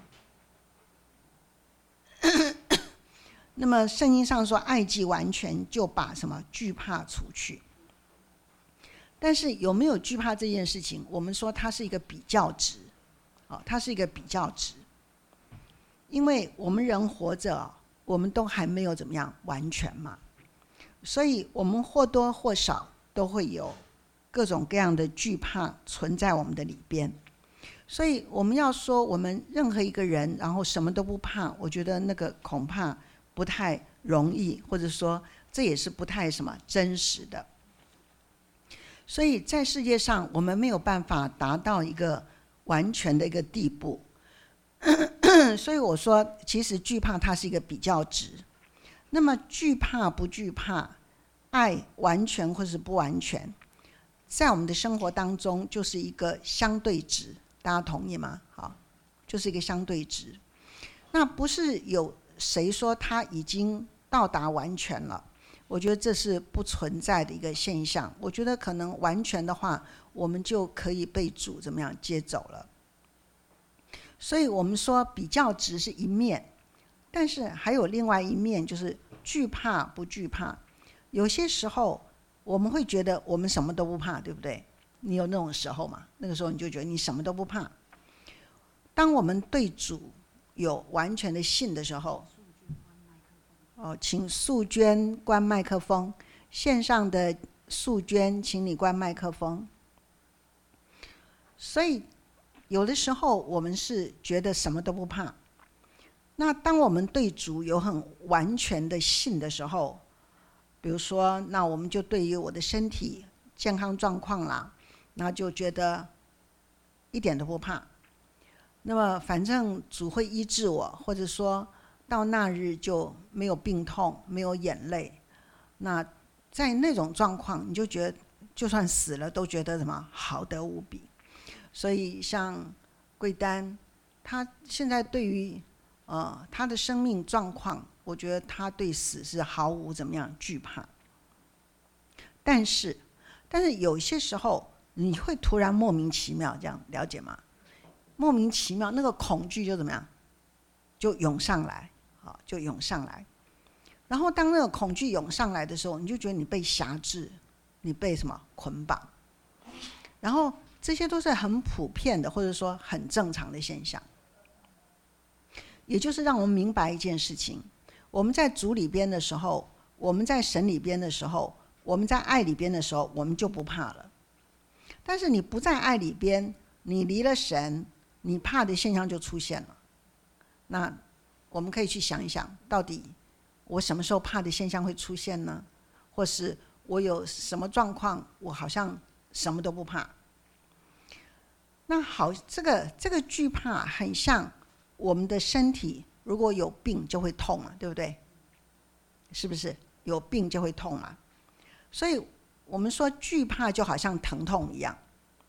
那么圣经上说，爱既完全，就把什么惧怕除去。但是有没有惧怕这件事情，我们说它是一个比较值，它是一个比较值。因为我们人活着，我们都还没有怎么样完全嘛，所以我们或多或少都会有各种各样的惧怕存在我们的里边。所以我们要说我们任何一个人然后什么都不怕，我觉得那个恐怕不太容易，或者说这也是不太什么真实的。所以在世界上我们没有办法达到一个完全的一个地步。所以我说其实惧怕它是一个比较值。那么惧怕不惧怕，爱完全或是不完全，在我们的生活当中就是一个相对值，大家同意吗？好，就是一个相对值。那不是有谁说他已经到达完全了，我觉得这是不存在的一个现象。我觉得可能完全的话，我们就可以被主怎么样接走了。所以我们说比较值是一面，但是还有另外一面，就是惧怕不惧怕。有些时候我们会觉得我们什么都不怕，对不对？你有那种时候吗？那个时候你就觉得你什么都不怕。当我们对主有完全的信的时候，请素娟关麦克风，线上的素娟请你关麦克风。所以有的时候我们是觉得什么都不怕，那当我们对主有很完全的信的时候，比如说那我们就对于我的身体健康状况啦，那就觉得一点都不怕。那么反正主会医治我，或者说到那日就没有病痛，没有眼泪。那在那种状况，你就觉得就算死了都觉得什么好得无比。所以像贵丹，他现在对于他的生命状况，我觉得他对死是毫无怎么样惧怕。但是有些时候你会突然莫名其妙，这样了解吗？莫名其妙那个恐惧就怎么样，就涌上来，就涌上来。然后当那个恐惧涌上来的时候，你就觉得你被辖制，你被什么捆绑，然后这些都是很普遍的，或者说很正常的现象。也就是让我们明白一件事情，我们在主里边的时候，我们在神里边的时候，我们在爱里边的时候，我们就不怕了。但是你不在爱里边，你离了神，你怕的现象就出现了。那我们可以去想一想，到底我什么时候怕的现象会出现呢？或是我有什么状况，我好像什么都不怕？那好，这个惧怕很像我们的身体，如果有病就会痛嘛，对不对？是不是有病就会痛嘛？所以我们说惧怕就好像疼痛一样，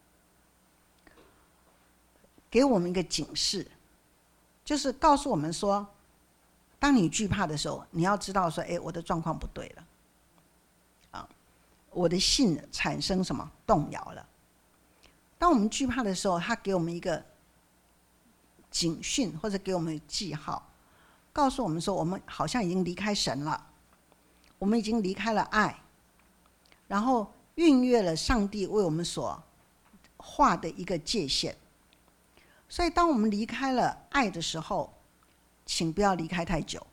给我们一个警示，就是告诉我们说，当你惧怕的时候，你要知道说，我的状况不对了，我的信产生什么动摇了。当我们惧怕的时候，他给我们一个警讯，或者给我们记号，告诉我们说我们好像已经离开神了，我们已经离开了爱，然后逾越了上帝为我们所画的一个界限。所以当我们离开了爱的时候，请不要离开太久，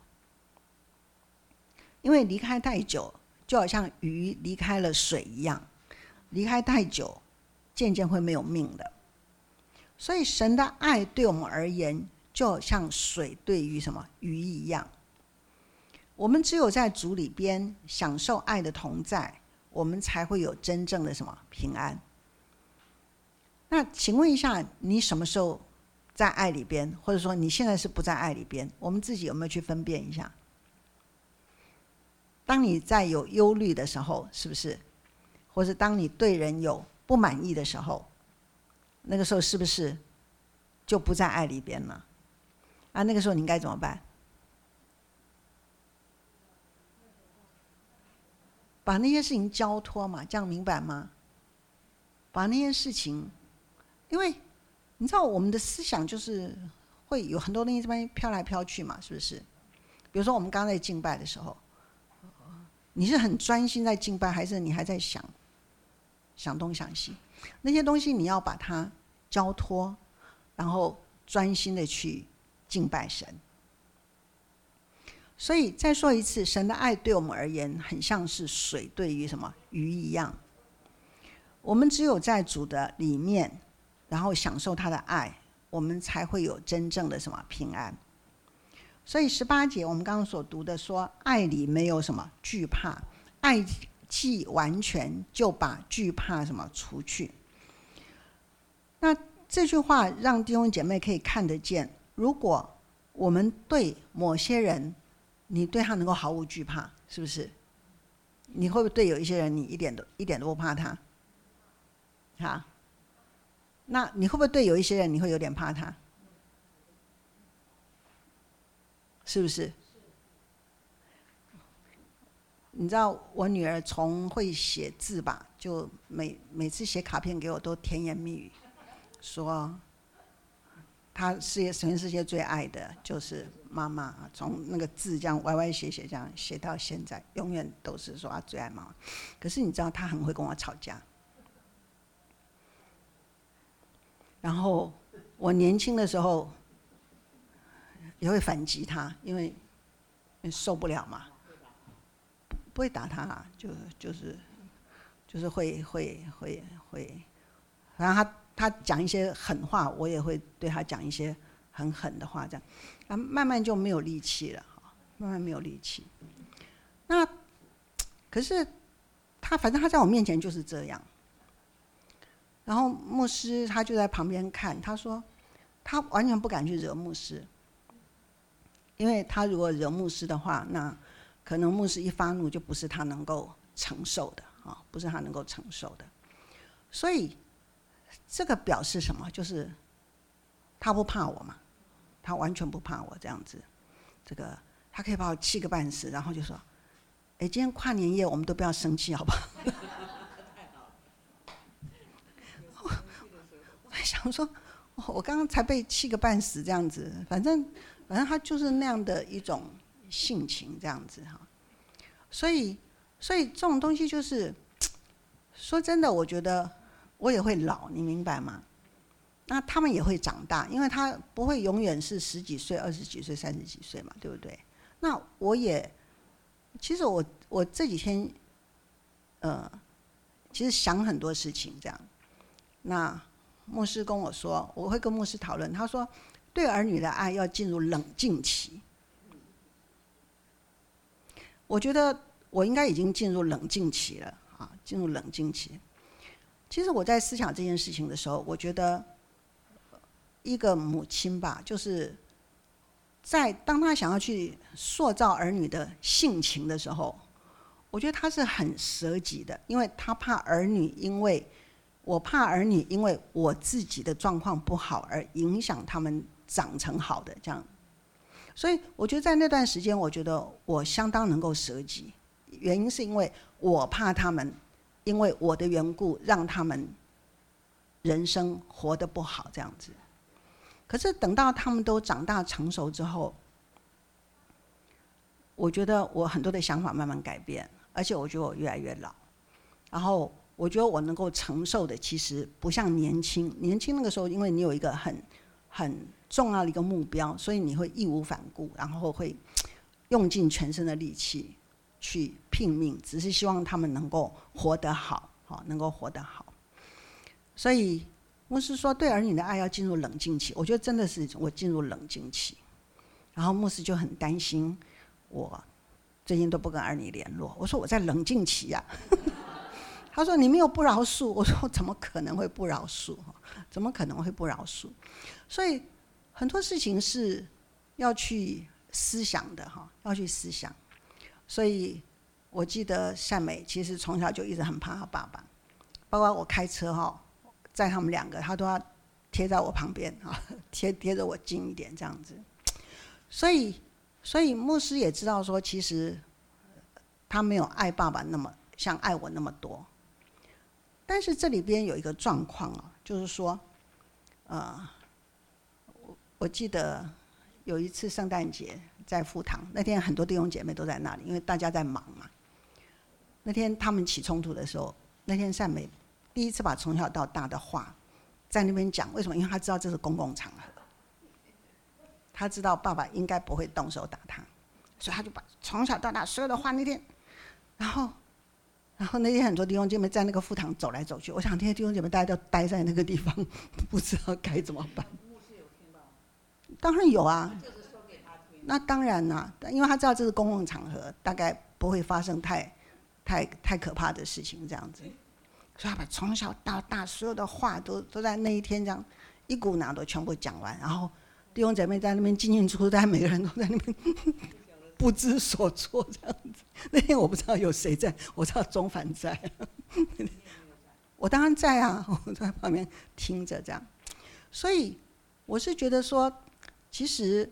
因为离开太久就好像鱼离开了水一样，离开太久渐渐会没有命的。所以神的爱对我们而言，就像水对于什么鱼一样。我们只有在主里边享受爱的同在，我们才会有真正的什么平安。那请问一下，你什么时候在爱里边，或者说你现在是不在爱里边？我们自己有没有去分辨一下？当你在有忧虑的时候，是不是？或是当你对人有不满意的时候， 那个时候是不是就不在爱里边了？啊，那个时候你应该怎么办？把那些事情交托嘛，这样明白吗？把那些事情，因为你知道我们的思想就是会有很多东西这边飘来飘去嘛，是不是？比如说我们刚刚在敬拜的时候，你是很专心在敬拜，还是你还在想东想西？那些东西你要把它交托，然后专心的去敬拜神。所以再说一次，神的爱对我们而言，很像是水对于什么鱼一样。我们只有在主的里面，然后享受他的爱，我们才会有真正的什么平安。所以18节我们刚刚所读的说，爱里没有什么惧怕，爱既完全，就把惧怕什么除去。那这句话让弟兄姐妹可以看得见，如果我们对某些人，你对他能够毫无惧怕，是不是？你会不会对有一些人你一点都不怕他？啊？那你会不会对有一些人你会有点怕他？是不是？你知道我女儿从会写字吧，就每次写卡片给我都甜言蜜语，说她全世界最爱的就是妈妈，从那个字这样歪歪斜斜这样写到现在，永远都是说她最爱妈妈。可是你知道她很会跟我吵架，然后我年轻的时候也会反击她，因为受不了嘛。不会打他啦，就是会，然后他讲一些狠话，我也会对他讲一些很狠的话，这样，啊，慢慢就没有力气了，慢慢没有力气。那可是反正他在我面前就是这样。然后牧师他就在旁边看，他说他完全不敢去惹牧师，因为他如果惹牧师的话，那可能牧师一发怒就不是他能够承受的啊，不是他能够承受的。所以这个表示什么？就是他不怕我嘛，他完全不怕我这样子。这个他可以把我气个半死，然后就说：“哎，今天跨年夜我们都不要生气，好不好？”我在想说，我刚刚才被气个半死这样子，反正他就是那样的一种性情这样子哈。所以这种东西就是说真的，我觉得我也会老，你明白吗？那他们也会长大，因为他不会永远是10几岁、20几岁、30几岁嘛，对不对？那我也，其实我这几天其实想很多事情这样。那牧师跟我说，我会跟牧师讨论，他说对儿女的爱要进入冷静期。我觉得我应该已经进入冷静期了啊，进入冷静期。其实我在思想这件事情的时候，我觉得一个母亲吧，就是当她想要去塑造儿女的性情的时候，我觉得她是很舍己的，因为她怕儿女因为我自己的状况不好而影响他们长成好的这样。所以我觉得在那段时间，我觉得我相当能够舍己，原因是因为我怕他们因为我的缘故让他们人生活得不好这样子。可是等到他们都长大成熟之后，我觉得我很多的想法慢慢改变，而且我觉得我越来越老，然后我觉得我能够承受的其实不像年轻那个时候，因为你有一个很重要的一个目标，所以你会义无反顾，然后会用尽全身的力气去拼命，只是希望他们能够活得好，能够活得好。所以牧师说对儿女的爱要进入冷静期，我觉得真的是我进入冷静期。然后牧师就很担心我最近都不跟儿女联络，我说我在冷静期呀。他说你没有不饶恕，我说怎么可能会不饶恕？怎么可能会不饶恕？所以很多事情是要去思想的哈，要去思想。所以我记得善美其实从小就一直很怕她爸爸，包括我开车哈，载他们2个，她都要贴在我旁边啊，贴着我近一点这样子。所以牧师也知道说，其实他没有爱爸爸那么像爱我那么多。但是这里边有一个状况啊，就是说，我记得有一次圣诞节在福堂，那天很多弟兄姐妹都在那里，因为大家在忙嘛。那天他们起冲突的时候，那天善美第一次把从小到大的话在那边讲。为什么？因为他知道这是公共场合，他知道爸爸应该不会动手打他，所以他就把从小到大所有的话那天，然后那天很多弟兄姐妹在那个福堂走来走去，我想那些弟兄姐妹大家都待在那个地方，不知道该怎么办。 牧师有听到吗？ 当然有啊， 就是说给他听。 那当然啦、因为他知道这是公共场合，大概不会发生太可怕的事情这样子，所以他把从小到大所有的话都在那一天这样一股脑的全部讲完，然后弟兄姐妹在那边进进出出，但每个人都在那边不知所措这样子。那天我不知道有谁在，我知道钟凡在，我当然在啊，我在旁边听着这样。所以我是觉得说，其实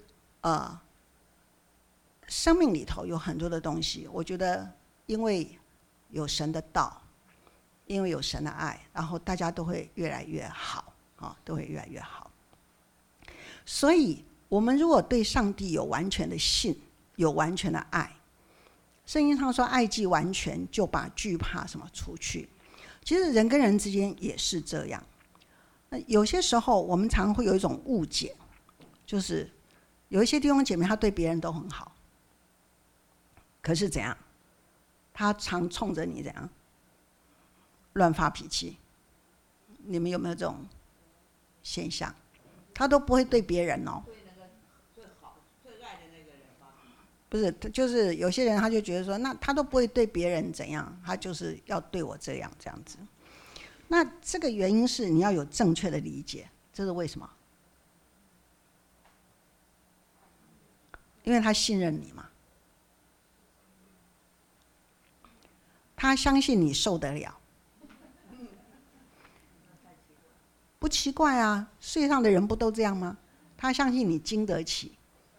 生命里头有很多的东西，我觉得因为有神的道，因为有神的爱，然后大家都会越来越好啊，都会越来越好。所以我们如果对上帝有完全的信，有完全的爱，圣经上说爱既完全，就把惧怕什么除去。其实人跟人之间也是这样。有些时候我们常会有一种误解，就是有一些弟兄姐妹他对别人都很好，可是怎样？他常冲着你怎样乱发脾气。你们有没有这种现象？他都不会对别人哦。 对那个最好最爱的那个人发脾气。 不是，就是有些人他就觉得说，那他都不会对别人怎样，他就是要对我这样子。那这个原因是你要有正确的理解，这是为什么？因为他信任你嘛，他相信你受得了。不奇怪啊，世界上的人不都这样吗？他相信你经得起，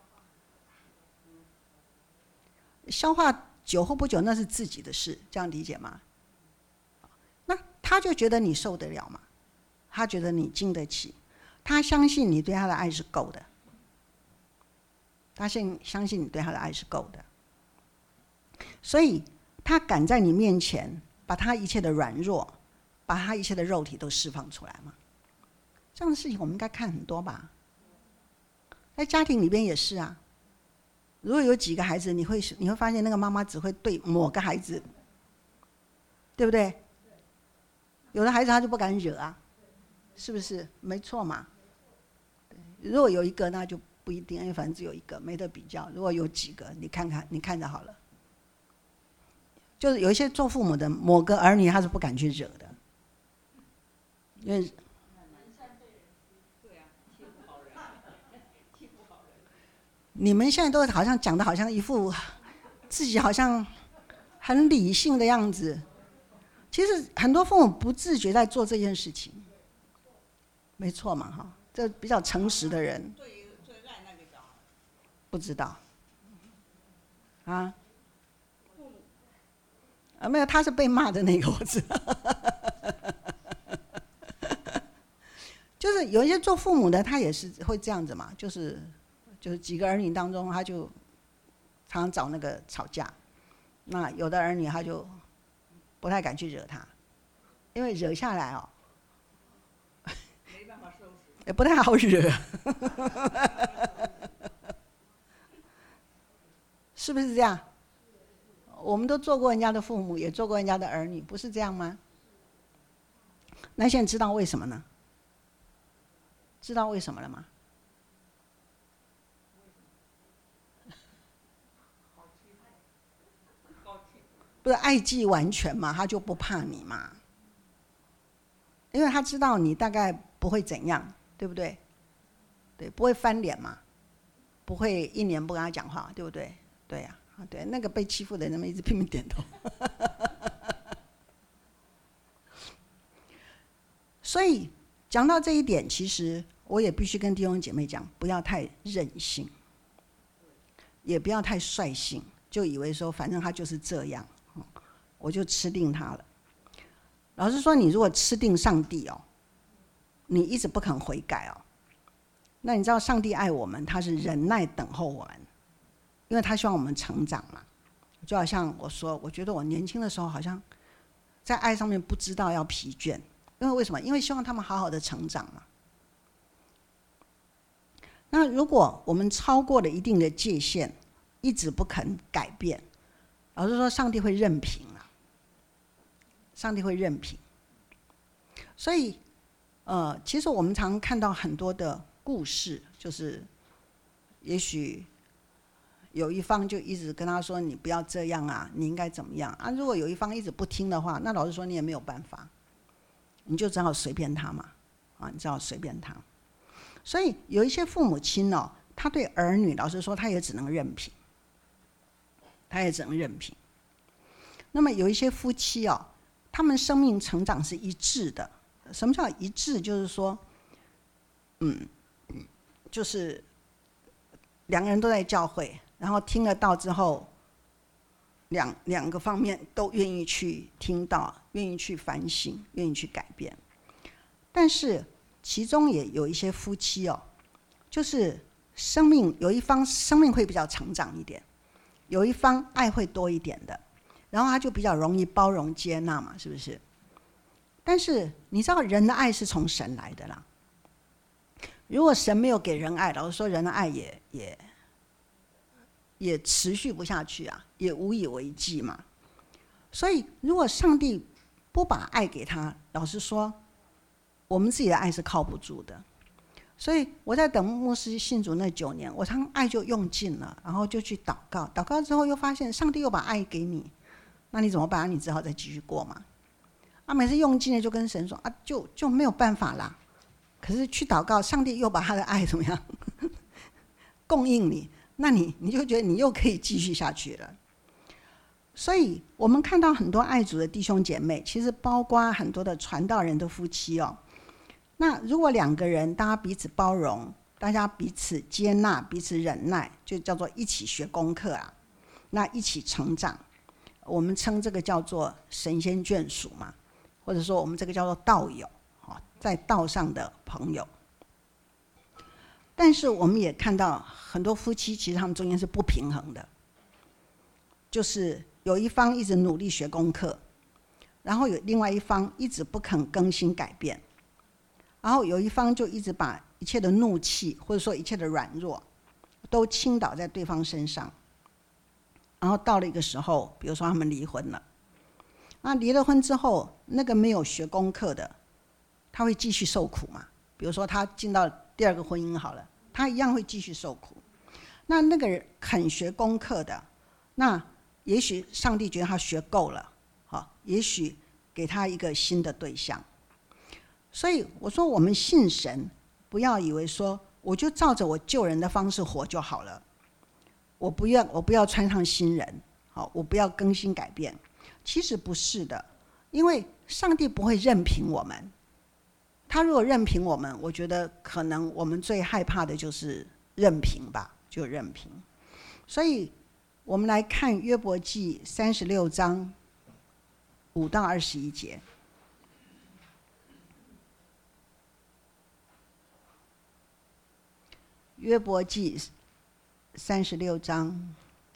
消化久或不久那是自己的事，这样理解吗？那他就觉得你受得了嘛，他觉得你经得起，他相信你对他的爱是够的，他相信你对他的爱是够的，所以他敢在你面前把他一切的软弱，把他一切的肉体都释放出来嘛。这样的事情我们应该看很多吧，在家庭里边也是啊。如果有几个孩子，你会发现那个妈妈只会对某个孩子，对不对？有的孩子他就不敢惹啊，是不是？没错嘛。如果有一个那就不一定，因为反正只有一个，没得比较。如果有几个，你看着好了。就是有一些做父母的某个儿女他是不敢去惹的，因为你们现在都好像讲的好像一副自己好像很理性的样子，其实很多父母不自觉在做这件事情，没错嘛哈，这比较诚实的人。 最爱那个小孩。 不知道啊？没有，他是被骂的那个，我知道。就是有一些做父母的，他也是会这样子嘛，就是几个儿女当中，他就常常找那个吵架。那有的儿女他就不太敢去惹他，因为惹下来没办法收拾。 也不太好惹。是不是这样？我们都做过人家的父母，也做过人家的儿女，不是这样吗？那现在知道为什么呢？知道为什么了吗？不是爱既完全嘛，他就不怕你嘛，因为他知道你大概不会怎样，对不对？对，不会翻脸嘛，不会一年不跟他讲话，对不对？对呀，对，那个被欺负的人们一直拼命点头。所以讲到这一点，其实我也必须跟弟兄姐妹讲，不要太任性，也不要太率性，就以为说反正他就是这样，我就吃定他了。老实说，你如果吃定上帝哦，你一直不肯悔改哦，那你知道上帝爱我们，他是忍耐等候我们，因为他希望我们成长嘛。就好像我说，我觉得我年轻的时候好像在爱上面不知道要疲倦，因为为什么？因为希望他们好好的成长嘛。那如果我们超过了一定的界限，一直不肯改变，老实说，上帝会任凭啊，上帝会任凭。所以，其实我们常看到很多的故事，就是也许有一方就一直跟他说：“你不要这样啊，你应该怎么样啊？”如果有一方一直不听的话，那老实说你也没有办法，你就只好随便他嘛，你只好随便他。所以有一些父母亲哦，他对儿女，老实说，他也只能任凭，他也只能任凭。那么有一些夫妻哦，他们生命成长是一致的。什么叫一致？就是说，就是两个人都在教会，然后听了道之后，两个方面都愿意去听道，愿意去反省，愿意去改变。但是其中也有一些夫妻哦，就是生命有一方生命会比较成长一点，有一方爱会多一点的，然后他就比较容易包容接纳嘛，是不是？但是你知道人的爱是从神来的啦，如果神没有给人爱，老实说人的爱也持续不下去啊，也无以为继嘛。所以如果上帝不把爱给他，老实说我们自己的爱是靠不住的。所以我在等牧师信主那9年，我常爱就用尽了，然后就去祷告，祷告之后又发现上帝又把爱给你，那你怎么办？你只好再继续过嘛。每次用尽了就跟神说就没有办法啦。可是去祷告，上帝又把他的爱怎么样供应你，那你就觉得你又可以继续下去了。所以我们看到很多爱主的弟兄姐妹，其实包括很多的传道人的夫妻哦。那如果两个人大家彼此包容，大家彼此接纳，彼此忍耐，就叫做一起学功课啊，那一起成长。我们称这个叫做神仙眷属嘛，或者说我们这个叫做道友，在道上的朋友。但是我们也看到很多夫妻其实他们中间是不平衡的，就是有一方一直努力学功课，然后有另外一方一直不肯更新改变，然后有一方就一直把一切的怒气或者说一切的软弱都倾倒在对方身上，然后到了一个时候，比如说他们离婚了，那离了婚之后，那个没有学功课的他会继续受苦嘛，比如说他进到第2个婚姻好了，他一样会继续受苦。那个人肯学功课的，那也许上帝觉得他学够了，也许给他一个新的对象。所以我说我们信神，不要以为说我就照着我救人的方式活就好了，我不要穿上新人，我不要更新改变。其实不是的，因为上帝不会任凭我们。他如果任凭我们，我觉得可能我们最害怕的就是任凭吧，就任凭。所以我们来看约伯记36章5到21节。约伯记36章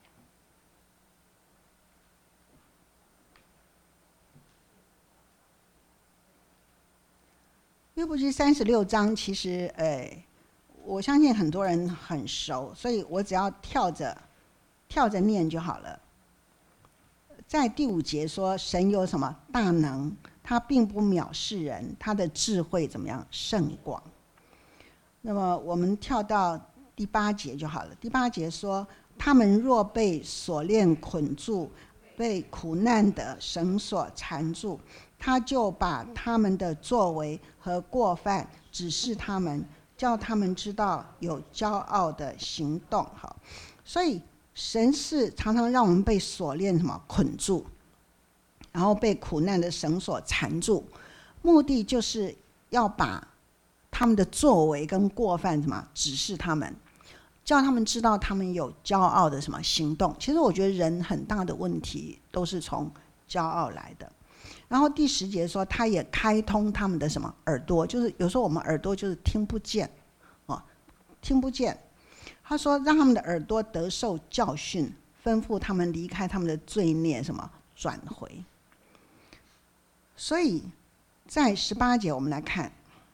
约伯记36章，其实我相信很多人很熟，所以我只要跳着念就好了。在第5节说，神有什么大能，他并不藐视人，他的智慧怎么样甚广。那么我们跳到第8节就好了。第8节说，他们若被锁链捆住，被苦难的绳索缠住，他就把他们的作为和过犯指示他们，叫他们知道有骄傲的行动。好，所以神是常常让我们被锁链捆住，然后被苦难的绳索缠住，目的就是要把他们的作为跟过犯什么指示他们，叫他们知道他们有骄傲的什么行动。其实我觉得人很大的问题都是从骄傲来的。然后第10节说，他也开通他们的什么耳朵，就是有时候我们耳朵就是听不见，听不见。他说让他们的耳朵得受教训，吩咐他们离开他们的罪孽，什么转回。所以在18节我们来看，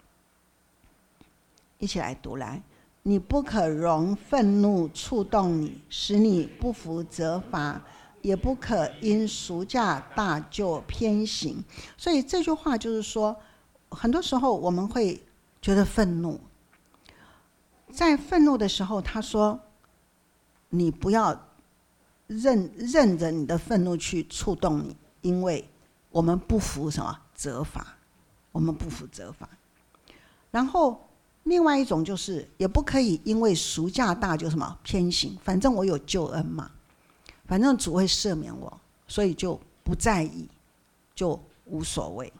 一起来读来。你不可容愤怒触动你，使你不服责罚，也不可因赎价大就偏行。所以这句话就是说，很多时候我们会觉得愤怒，在愤怒的时候，他说你不要任着你的愤怒去触动你，因为我们不服什么责罚，我们不服责罚。然后另外一种就是，也不可以因为赎价大就什么偏行，反正我有救恩嘛，反正主会赦免我，所以就不在意，就无所谓。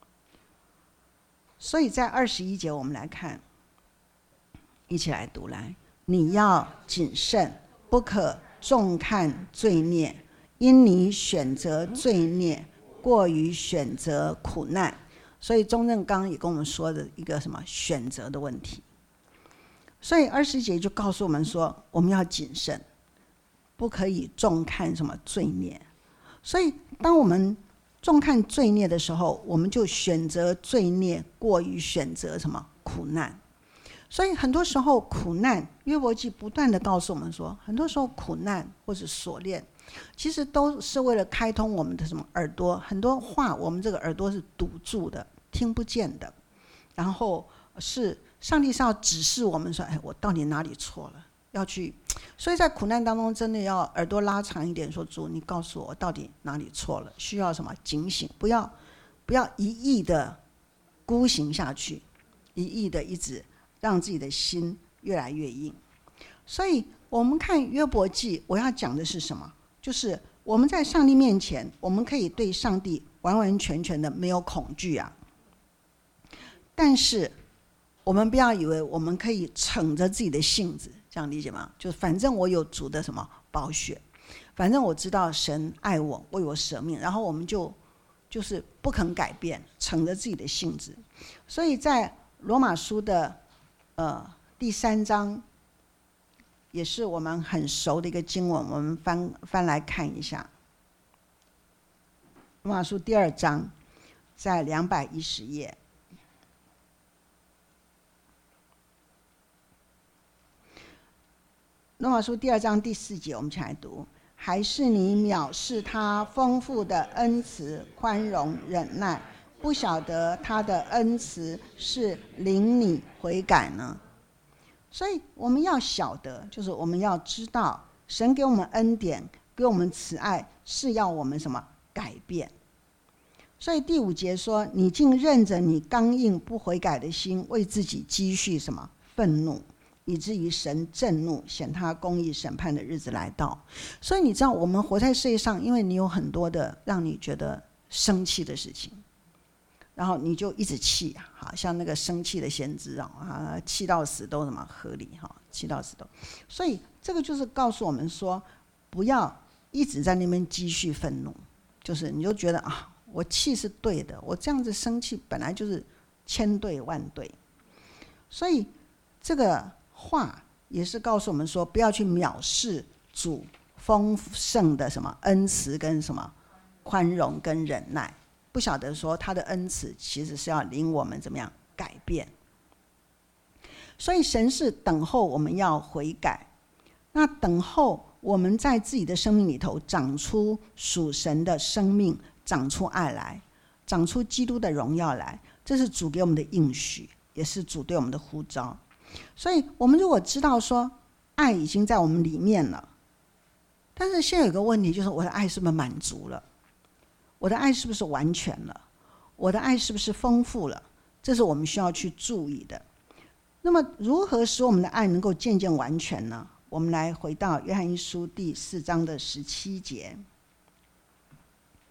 所以在21节我们来看，一起来读来。你要谨慎，不可重看罪孽，因你选择罪孽，过于选择苦难。所以钟正刚也跟我们说的一个什么选择的问题。所以20节就告诉我们说，我们要谨慎，不可以重看什么罪孽。所以当我们重看罪孽的时候，我们就选择罪孽，过于选择什么苦难。所以很多时候苦难，约伯记不断的告诉我们说，很多时候苦难或者锁链，其实都是为了开通我们的什么耳朵。很多话我们这个耳朵是堵住的，听不见的。然后是上帝是要指示我们说，我到底哪里错了，要去。所以在苦难当中，真的要耳朵拉长一点，说主，你告诉我到底哪里错了，需要什么警醒，不要一意的孤行下去，一意的一直让自己的心越来越硬。所以我们看约伯记，我要讲的是什么？就是我们在上帝面前，我们可以对上帝完完全全的没有恐惧啊。但是我们不要以为我们可以逞着自己的性子，这样理解吗？就是反正我有主的什么宝血，反正我知道神爱我，为我舍命，然后我们就是不肯改变，逞着自己的性子。所以在罗马书的第3章，也是我们很熟的一个经文，我们翻来看一下。罗马书第2章，在210页。罗马书第2章第4节，我们一起来读。还是你藐视他丰富的恩慈、宽容、忍耐，不晓得他的恩慈是领你悔改呢？所以我们要晓得，就是我们要知道，神给我们恩典，给我们慈爱，是要我们什么改变。所以第5节说，你竟任着你刚硬不悔改的心，为自己积蓄什么愤怒，以至于神震怒，显他公义审判的日子来到。所以你知道，我们活在世界上，因为你有很多的让你觉得生气的事情，然后你就一直气，好像那个生气的先知啊，气到死都什么合理哈，气到死都。所以这个就是告诉我们说，不要一直在那边积蓄愤怒，就是你就觉得我气是对的，我这样子生气本来就是千对万对。所以这个话也是告诉我们说，不要去藐视主丰盛的什么恩慈跟什么宽容跟忍耐，不晓得说他的恩慈其实是要领我们怎么样改变。所以神是等候我们要悔改，那等候我们在自己的生命里头长出属神的生命，长出爱来，长出基督的荣耀来，这是主给我们的应许，也是主对我们的呼召。所以我们如果知道说爱已经在我们里面了，但是现在有个问题，就是我的爱是不是满足了？我的爱是不是完全了？我的爱是不是丰富了？这是我们需要去注意的。那么如何使我们的爱能够渐渐完全呢？我们来回到约翰一书第4章的17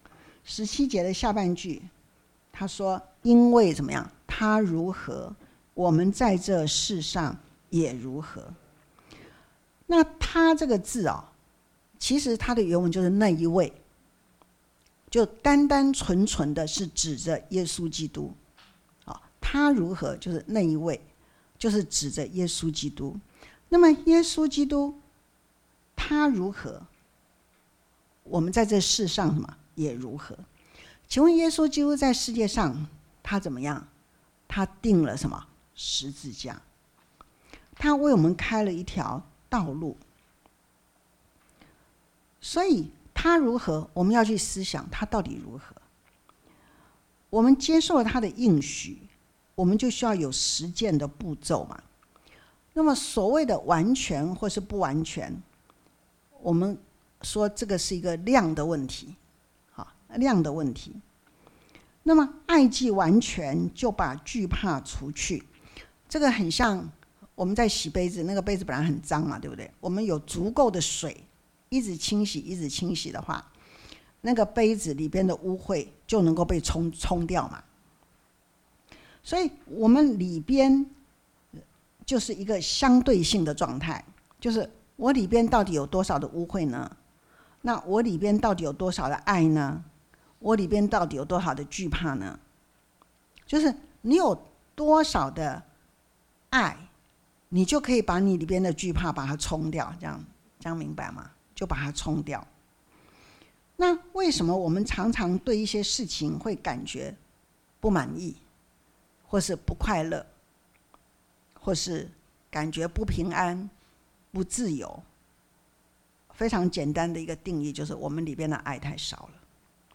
节。17节的下半句，他说因为怎么样，他如何我们在这世上也如何。那他这个字其实他的原文就是那一位，就单单纯纯的是指着耶稣基督。他如何就是那一位，就是指着耶稣基督。那么耶稣基督他如何，我们在这世上什么也如何。请问耶稣基督在世界上他怎么样？他定了什么？十字架。他为我们开了一条道路。所以他如何，我们要去思想他到底如何。我们接受了他的应许，我们就需要有实践的步骤嘛。那么所谓的完全或是不完全，我们说这个是一个量的问题，量的问题。那么爱既完全，就把惧怕除去。这个很像我们在洗杯子，那个杯子本来很脏嘛，对不对？我们有足够的水一直清洗一直清洗的话，那个杯子里边的污秽就能够被冲掉嘛。所以我们里边就是一个相对性的状态，就是我里边到底有多少的污秽呢？那我里边到底有多少的爱呢？我里边到底有多少的惧怕呢？就是你有多少的爱，你就可以把你里边的惧怕把它冲掉，这样明白吗？就把它冲掉。那为什么我们常常对一些事情会感觉不满意，或是不快乐，或是感觉不平安、不自由？非常简单的一个定义就是我们里边的爱太少了。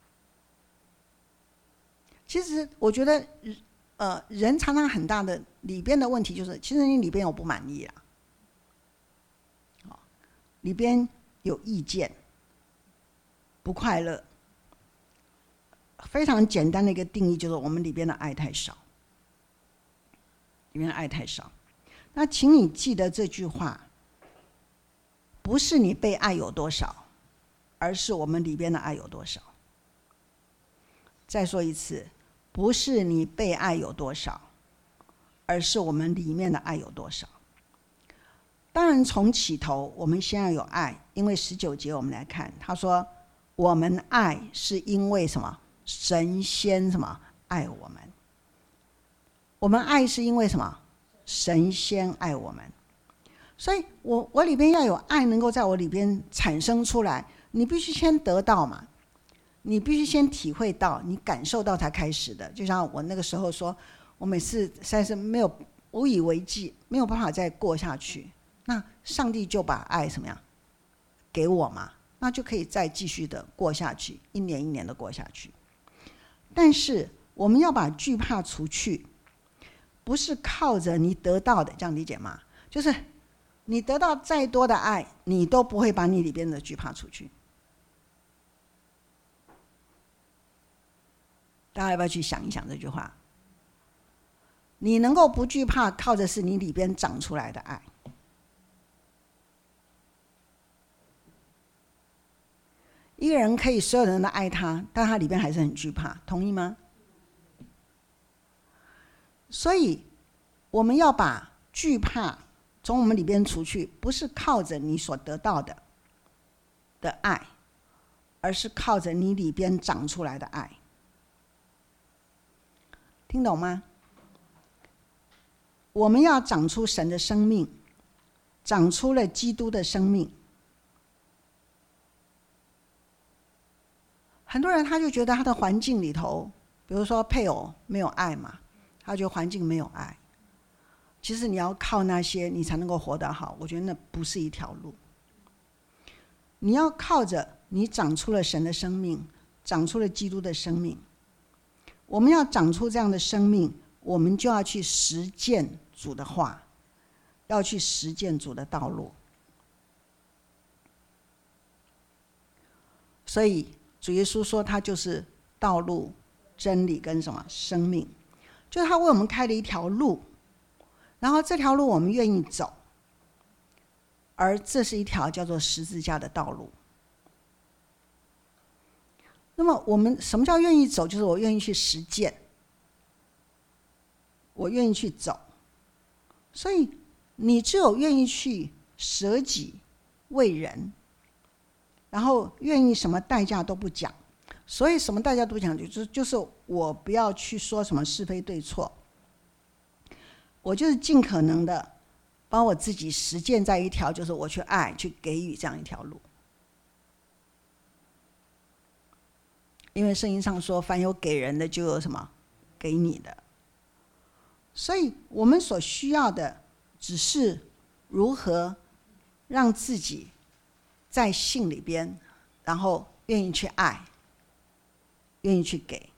其实我觉得人常常很大的里边的问题就是，其实你里边有不满意啦，里边有意见，不快乐。非常简单的一个定义就是我们里边的爱太少，里边的爱太少。那请你记得这句话，不是你被爱有多少，而是我们里边的爱有多少。再说一次，不是你被爱有多少，而是我们里面的爱有多少。当然从起头我们先要有爱，因为19节我们来看，他说我们爱是因为什么？神先什么爱我们。我们爱是因为什么？神先爱我们。所以我里边要有爱能够在我里边产生出来，你必须先得到嘛，你必须先体会到，你感受到才开始的。就像我那个时候说，我每次实在是没有无以为继，没有办法再过下去，那上帝就把爱什么样给我嘛，那就可以再继续的过下去，一年一年的过下去。但是我们要把惧怕除去，不是靠着你得到的，这样理解吗？就是你得到再多的爱，你都不会把你里边的惧怕除去。大家要不要去想一想这句话？你能够不惧怕，靠的是你里边长出来的爱。一个人可以所有人都爱他，但他里边还是很惧怕，同意吗？所以我们要把惧怕从我们里边除去，不是靠着你所得到的爱，而是靠着你里边长出来的爱。听懂吗？我们要长出神的生命，长出了基督的生命。很多人他就觉得他的环境里头，比如说配偶没有爱嘛，他觉得环境没有爱。其实你要靠那些你才能够活得好，我觉得那不是一条路。你要靠着你长出了神的生命，长出了基督的生命。我们要长出这样的生命，我们就要去实践主的话，要去实践主的道路。所以主耶稣说他就是道路、真理跟什么生命，就是他为我们开了一条路，然后这条路我们愿意走，而这是一条叫做十字架的道路。那么我们什么叫愿意走？就是我愿意去实践，我愿意去走， 所以你只有愿意去舍己为人，然后愿意什么代价都不讲。所以什么代价都不讲，就是我不要去说什么是非对错，我就是尽可能的把我自己实践在一条，就是我去爱去给予这样一条路。因为圣经上说，凡有给人的就有什么给你的。所以我们所需要的只是如何让自己在信里边，然后愿意去爱，愿意去给。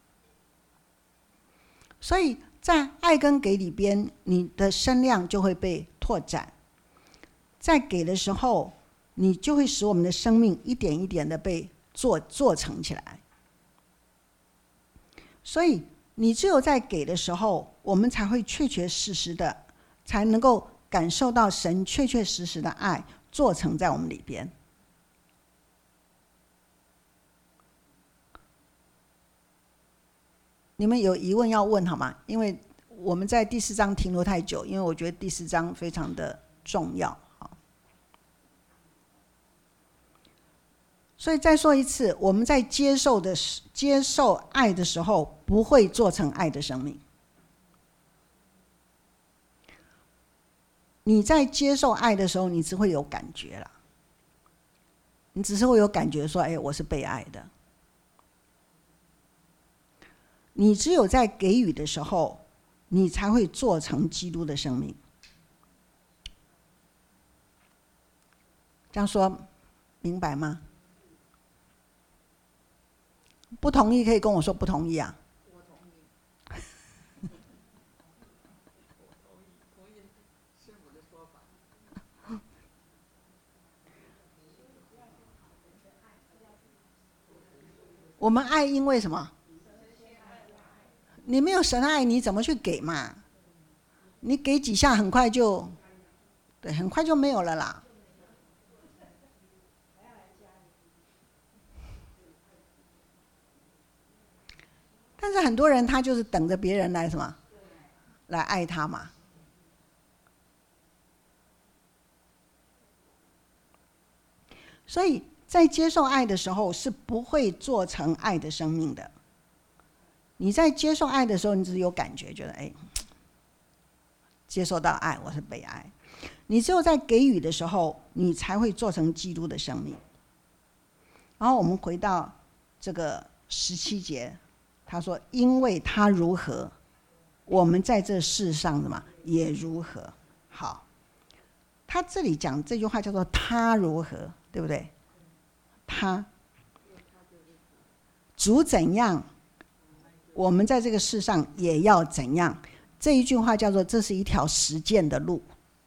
所以在爱跟给里边，你的声量就会被拓展。在给的时候，你就会使我们的生命一点一点的被做成起来。所以你只有在给的时候，我们才会确确实实的，才能够感受到神确确实实的爱做成在我们里边。你们有疑问要问好吗？因为我们在第4章停留太久，因为我觉得第4章非常的重要。所以再说一次，我们在接受爱的时候，不会做成爱的生命。你在接受爱的时候，你只会有感觉了，你只是会有感觉说，我是被爱的。你只有在给予的时候，你才会做成基督的生命。这样说明白吗？不同意可以跟我说不同意啊。 我同意。同意师父的说法。 我们爱因为什么？你没有神爱，你怎么去给嘛？你给几下，很快就没有了啦。但是很多人他就是等着别人来什么，来爱他嘛。所以在接受爱的时候，是不会做成爱的生命的。你在接受爱的时候，你只有感觉，觉得接受到爱，我是被爱。你只有在给予的时候，你才会做成基督的生命。然后我们回到这个17节。他说：“因为他如何，我们在这世上的嘛也如何。”好，他这里讲这句话叫做“他如何”，对不对？他主怎样，我们在这个世上也要怎样。这一句话叫做这是一条实践的路，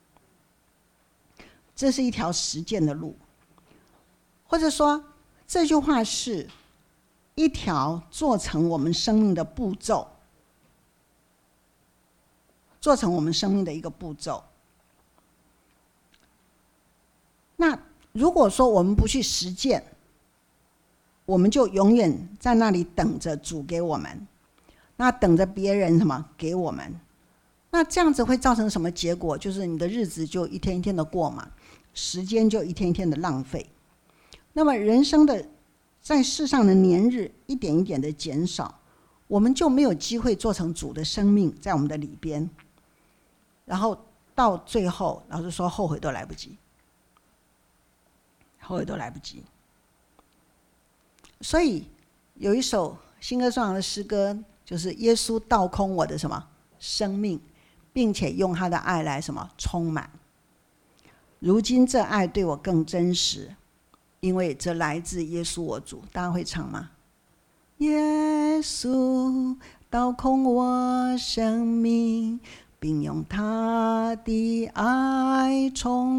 这是一条实践的路，或者说这句话是一条做成我们生命的步骤，做成我们生命的一个步骤。那如果说我们不去实践，我们就永远在那里等着主给我们，那等着别人什么给我们，那这样子会造成什么结果？就是你的日子就一天一天的过嘛，时间就一天一天的浪费。那么人生的在世上的年日一点一点的减少，我们就没有机会做成主的生命在我们的里边，然后到最后老实说后悔都来不及，后悔都来不及。所以有一首新歌颂扬的诗歌，就是耶稣倒空我的什么生命，并且用他的爱来什么充满。如今这爱对我更真实，因为这来自耶稣我主。大家会唱吗？耶稣倒空我生命，并用他的爱充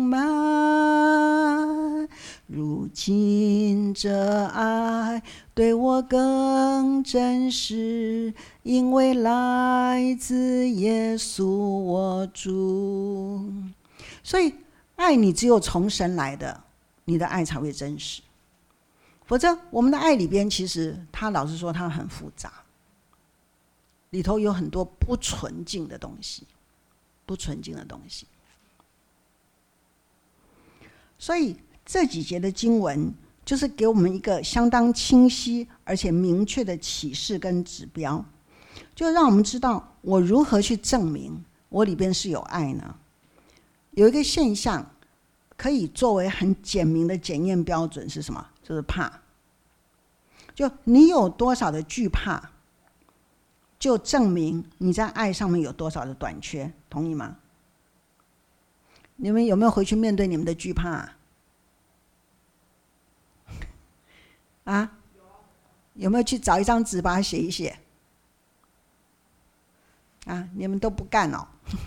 满。如今这爱对我更真实，因为来自耶稣我主。所以爱你只有从神来的，你的爱才会真实。否则我们的爱里边，其实他老实说他很复杂，里头有很多不纯净的东西。 不纯净的东西。所以这几节的经文就是给我们一个相当清晰而且明确的启示跟指标，就让我们知道我如何去证明我里边是有爱呢？有一个现象可以作为很简明的检验标准是什么？就是怕。就你有多少的惧怕，就证明你在爱上面有多少的短缺，同意吗？你们有没有回去面对你们的惧怕啊？有没有去找一张纸把它写一写？啊，你们都不干哦。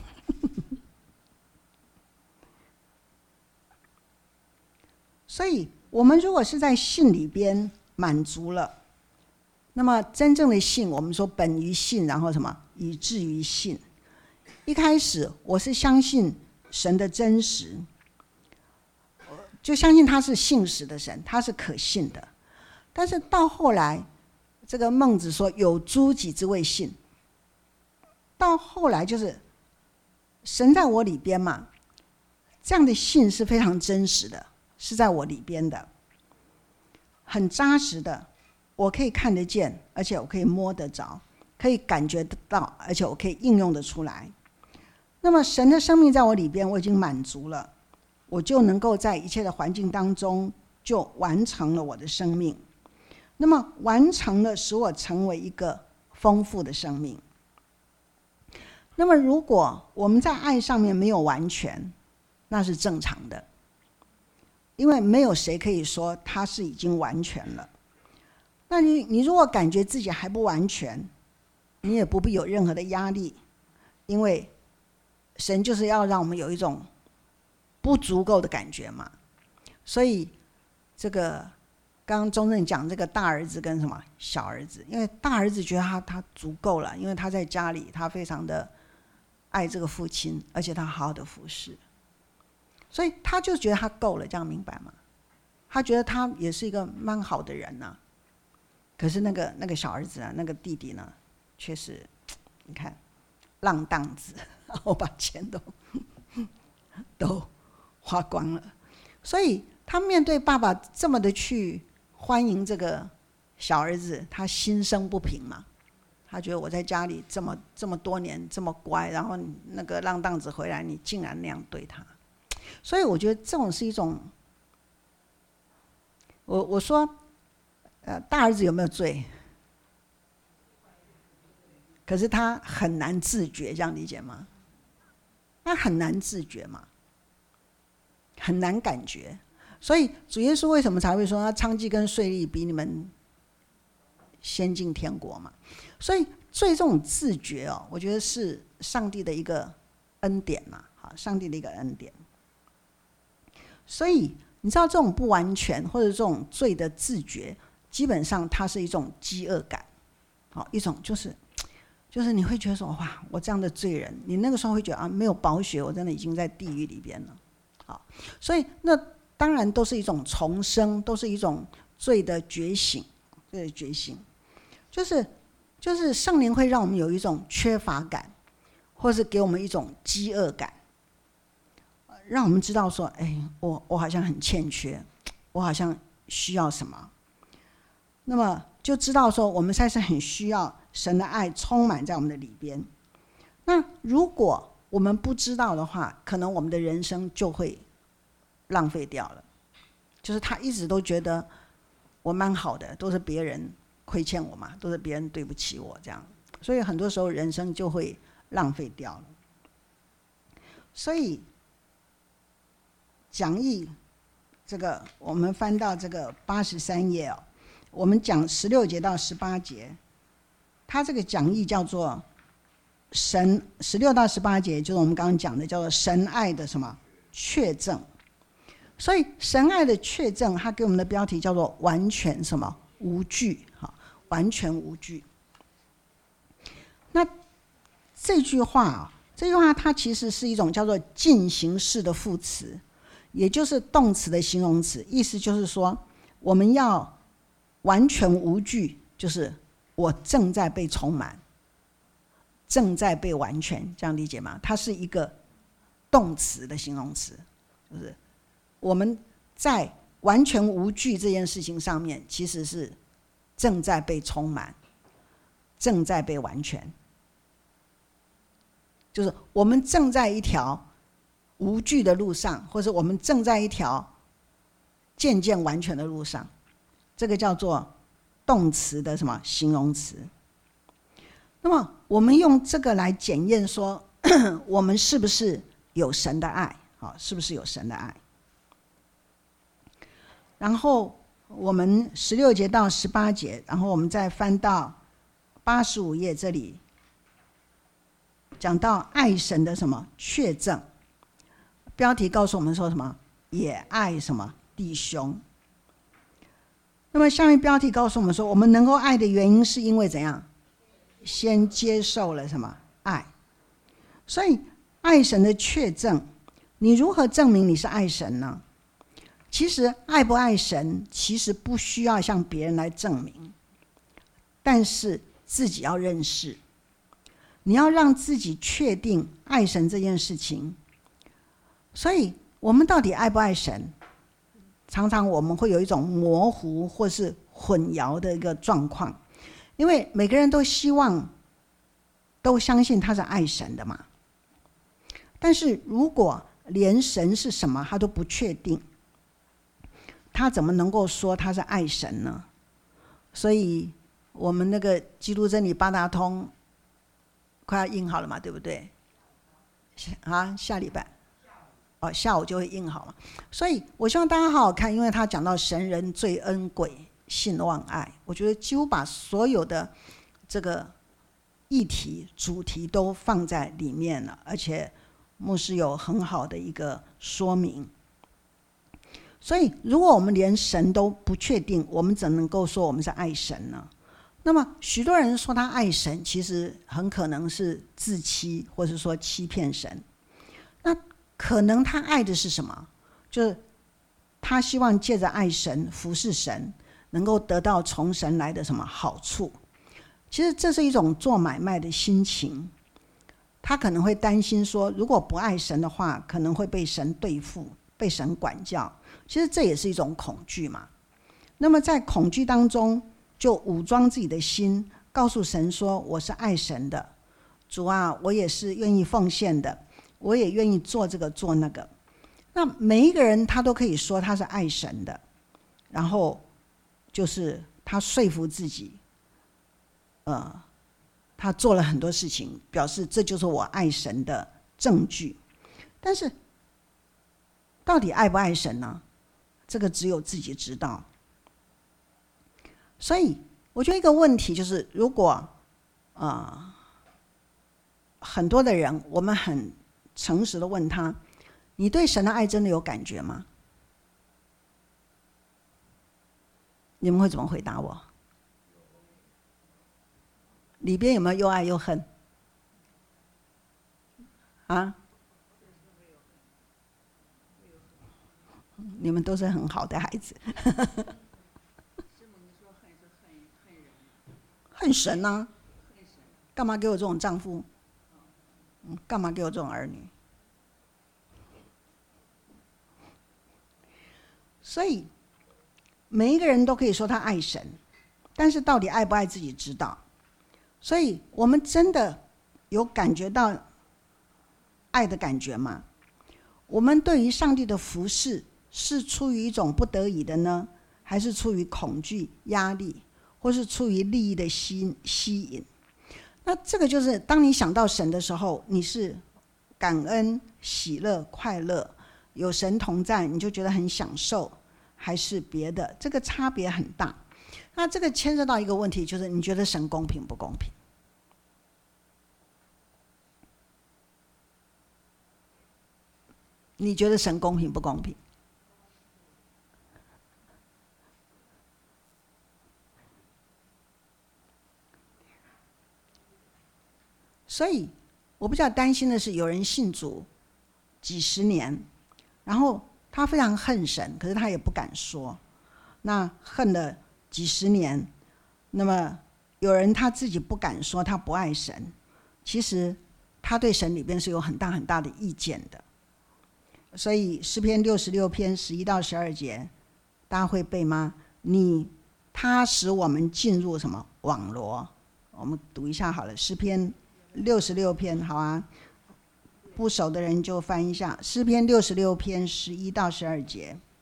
所以我们如果是在信里边满足了，那么真正的信，我们说本于信，然后什么？以至于信。一开始我是相信神的真实，就相信他是信实的神，他是可信的。但是到后来，这个孟子说有诸己之谓信，到后来就是神在我里边嘛，这样的信是非常真实的，是在我里边的，很扎实的，我可以看得见，而且我可以摸得着，可以感觉得到，而且我可以应用得出来。那么神的生命在我里边，我已经满足了，我就能够在一切的环境当中就完成了我的生命。那么完成了，使我成为一个丰富的生命。那么如果我们在爱上面没有完全，那是正常的，因为没有谁可以说他是已经完全了。那你如果感觉自己还不完全，你也不必有任何的压力，因为神就是要让我们有一种不足够的感觉嘛。所以这个刚刚中正讲这个大儿子跟什么小儿子，因为大儿子觉得他足够了，因为他在家里他非常的爱这个父亲，而且他好好的服侍，所以他就觉得他够了，这样明白吗？他觉得他也是一个蛮好的人啊。可是那个小儿子啊，那个弟弟呢，却是你看浪荡子，我把钱都花光了。所以他面对爸爸这么的去欢迎这个小儿子，他心生不平嘛。他觉得我在家里这么多年这么乖，然后那个浪荡子回来，你竟然那样对他。所以我觉得这种是一种，我说大儿子有没有罪？可是他很难自觉，这样理解吗？他很难自觉嘛，很难感觉。所以主耶稣为什么才会说他娼妓跟税吏比你们先进天国嘛？所以罪这种自觉哦，我觉得是上帝的一个恩典嘛，好，上帝的一个恩典。所以你知道这种不完全或者这种罪的自觉，基本上它是一种饥饿感，好，一种就是你会觉得说哇，我这样的罪人，你那个时候会觉得啊，没有保血，我真的已经在地狱里边了，好，所以那当然都是一种重生，都是一种罪的觉醒，罪的觉醒，就是圣灵会让我们有一种缺乏感，或是给我们一种饥饿感，让我们知道说，哎，我好像很欠缺，我好像需要什么，那么就知道说我们才是很需要神的爱充满在我们的里边。那如果我们不知道的话，可能我们的人生就会浪费掉了。就是他一直都觉得我蛮好的，都是别人亏欠我嘛，都是别人对不起我这样，所以很多时候人生就会浪费掉了。所以讲义这个我们翻到这个83页哦，我们讲16节到18节，他这个讲义叫做神16到18节，就是我们刚刚讲的叫做神爱的什么确证。所以神爱的确证，他给我们的标题叫做完全什么无惧，完全无惧。那这句话它其实是一种叫做进行式的副词，也就是动词的形容词，意思就是说我们要完全无惧，就是我正在被充满， 正在被完全，这样理解吗？它是一个动词的形容词，就是我们在完全无惧这件事情上面，其实是正在被充满，正在被完全，就是我们正在一条无惧的路上，或者我们正在一条渐渐完全的路上，这个叫做动词的什么形容词。那么我们用这个来检验说我们是不是有神的爱，是不是有神的爱。然后我们16节到18节，然后我们再翻到85页，这里讲到爱神的什么确证，标题告诉我们说什么，也爱什么弟兄。那么下面标题告诉我们说，我们能够爱的原因是因为怎样？先接受了什么爱。所以爱神的确证，你如何证明你是爱神呢？其实爱不爱神其实不需要向别人来证明，但是自己要认识，你要让自己确定爱神这件事情。所以我们到底爱不爱神，常常我们会有一种模糊或是混淆的一个状况，因为每个人都希望都相信他是爱神的嘛。但是如果连神是什么他都不确定，他怎么能够说他是爱神呢？所以我们那个基督真理八达通快要印好了嘛，对不对？下礼拜下午就会印好了。所以我希望大家好好看，因为他讲到神人罪恩鬼信望爱，我觉得几乎把所有的这个议题主题都放在里面了，而且牧师有很好的一个说明。所以如果我们连神都不确定，我们怎能够说我们是爱神呢？那么许多人说他爱神，其实很可能是自欺，或是说欺骗神。那可能他爱的是什么？就是他希望借着爱神服侍神，能够得到从神来的什么好处。其实这是一种做买卖的心情，他可能会担心说，如果不爱神的话，可能会被神对付，被神管教。其实这也是一种恐惧嘛。那么在恐惧当中，就武装自己的心，告诉神说，我是爱神的，主啊，我也是愿意奉献的，我也愿意做这个做那个。那每一个人他都可以说他是爱神的，然后就是他说服自己，他做了很多事情，表示这就是我爱神的证据。但是到底爱不爱神呢？这个只有自己知道。所以我觉得一个问题就是，如果很多的人，我们很诚实的问他，你对神的爱真的有感觉吗？你们会怎么回答我？里边有没有又爱又恨？你们都是很好的孩子。恨神啊，干嘛给我这种丈夫？干嘛给我这种儿女？所以每一个人都可以说他爱神，但是到底爱不爱自己知道。所以我们真的有感觉到爱的感觉吗？我们对于上帝的服事是出于一种不得已的呢，还是出于恐惧、压力，或是出于利益的吸引？那这个就是当你想到神的时候，你是感恩、喜乐、快乐，有神同在，你就觉得很享受，还是别的？这个差别很大。那这个牵涉到一个问题，就是你觉得神公平不公平？你觉得神公平不公平？所以我比较担心的是，有人信主几十年，然后他非常恨神，可是他也不敢说。那恨了几十年，那么有人他自己不敢说他不爱神， 其实他对神里边是有很大很大的意见的。所以诗篇66篇11到12节，大家会背吗？他使我们进入什么网罗？我们读一下好了，诗篇66篇，好啊，不熟的人就翻一下诗篇66篇11到12节。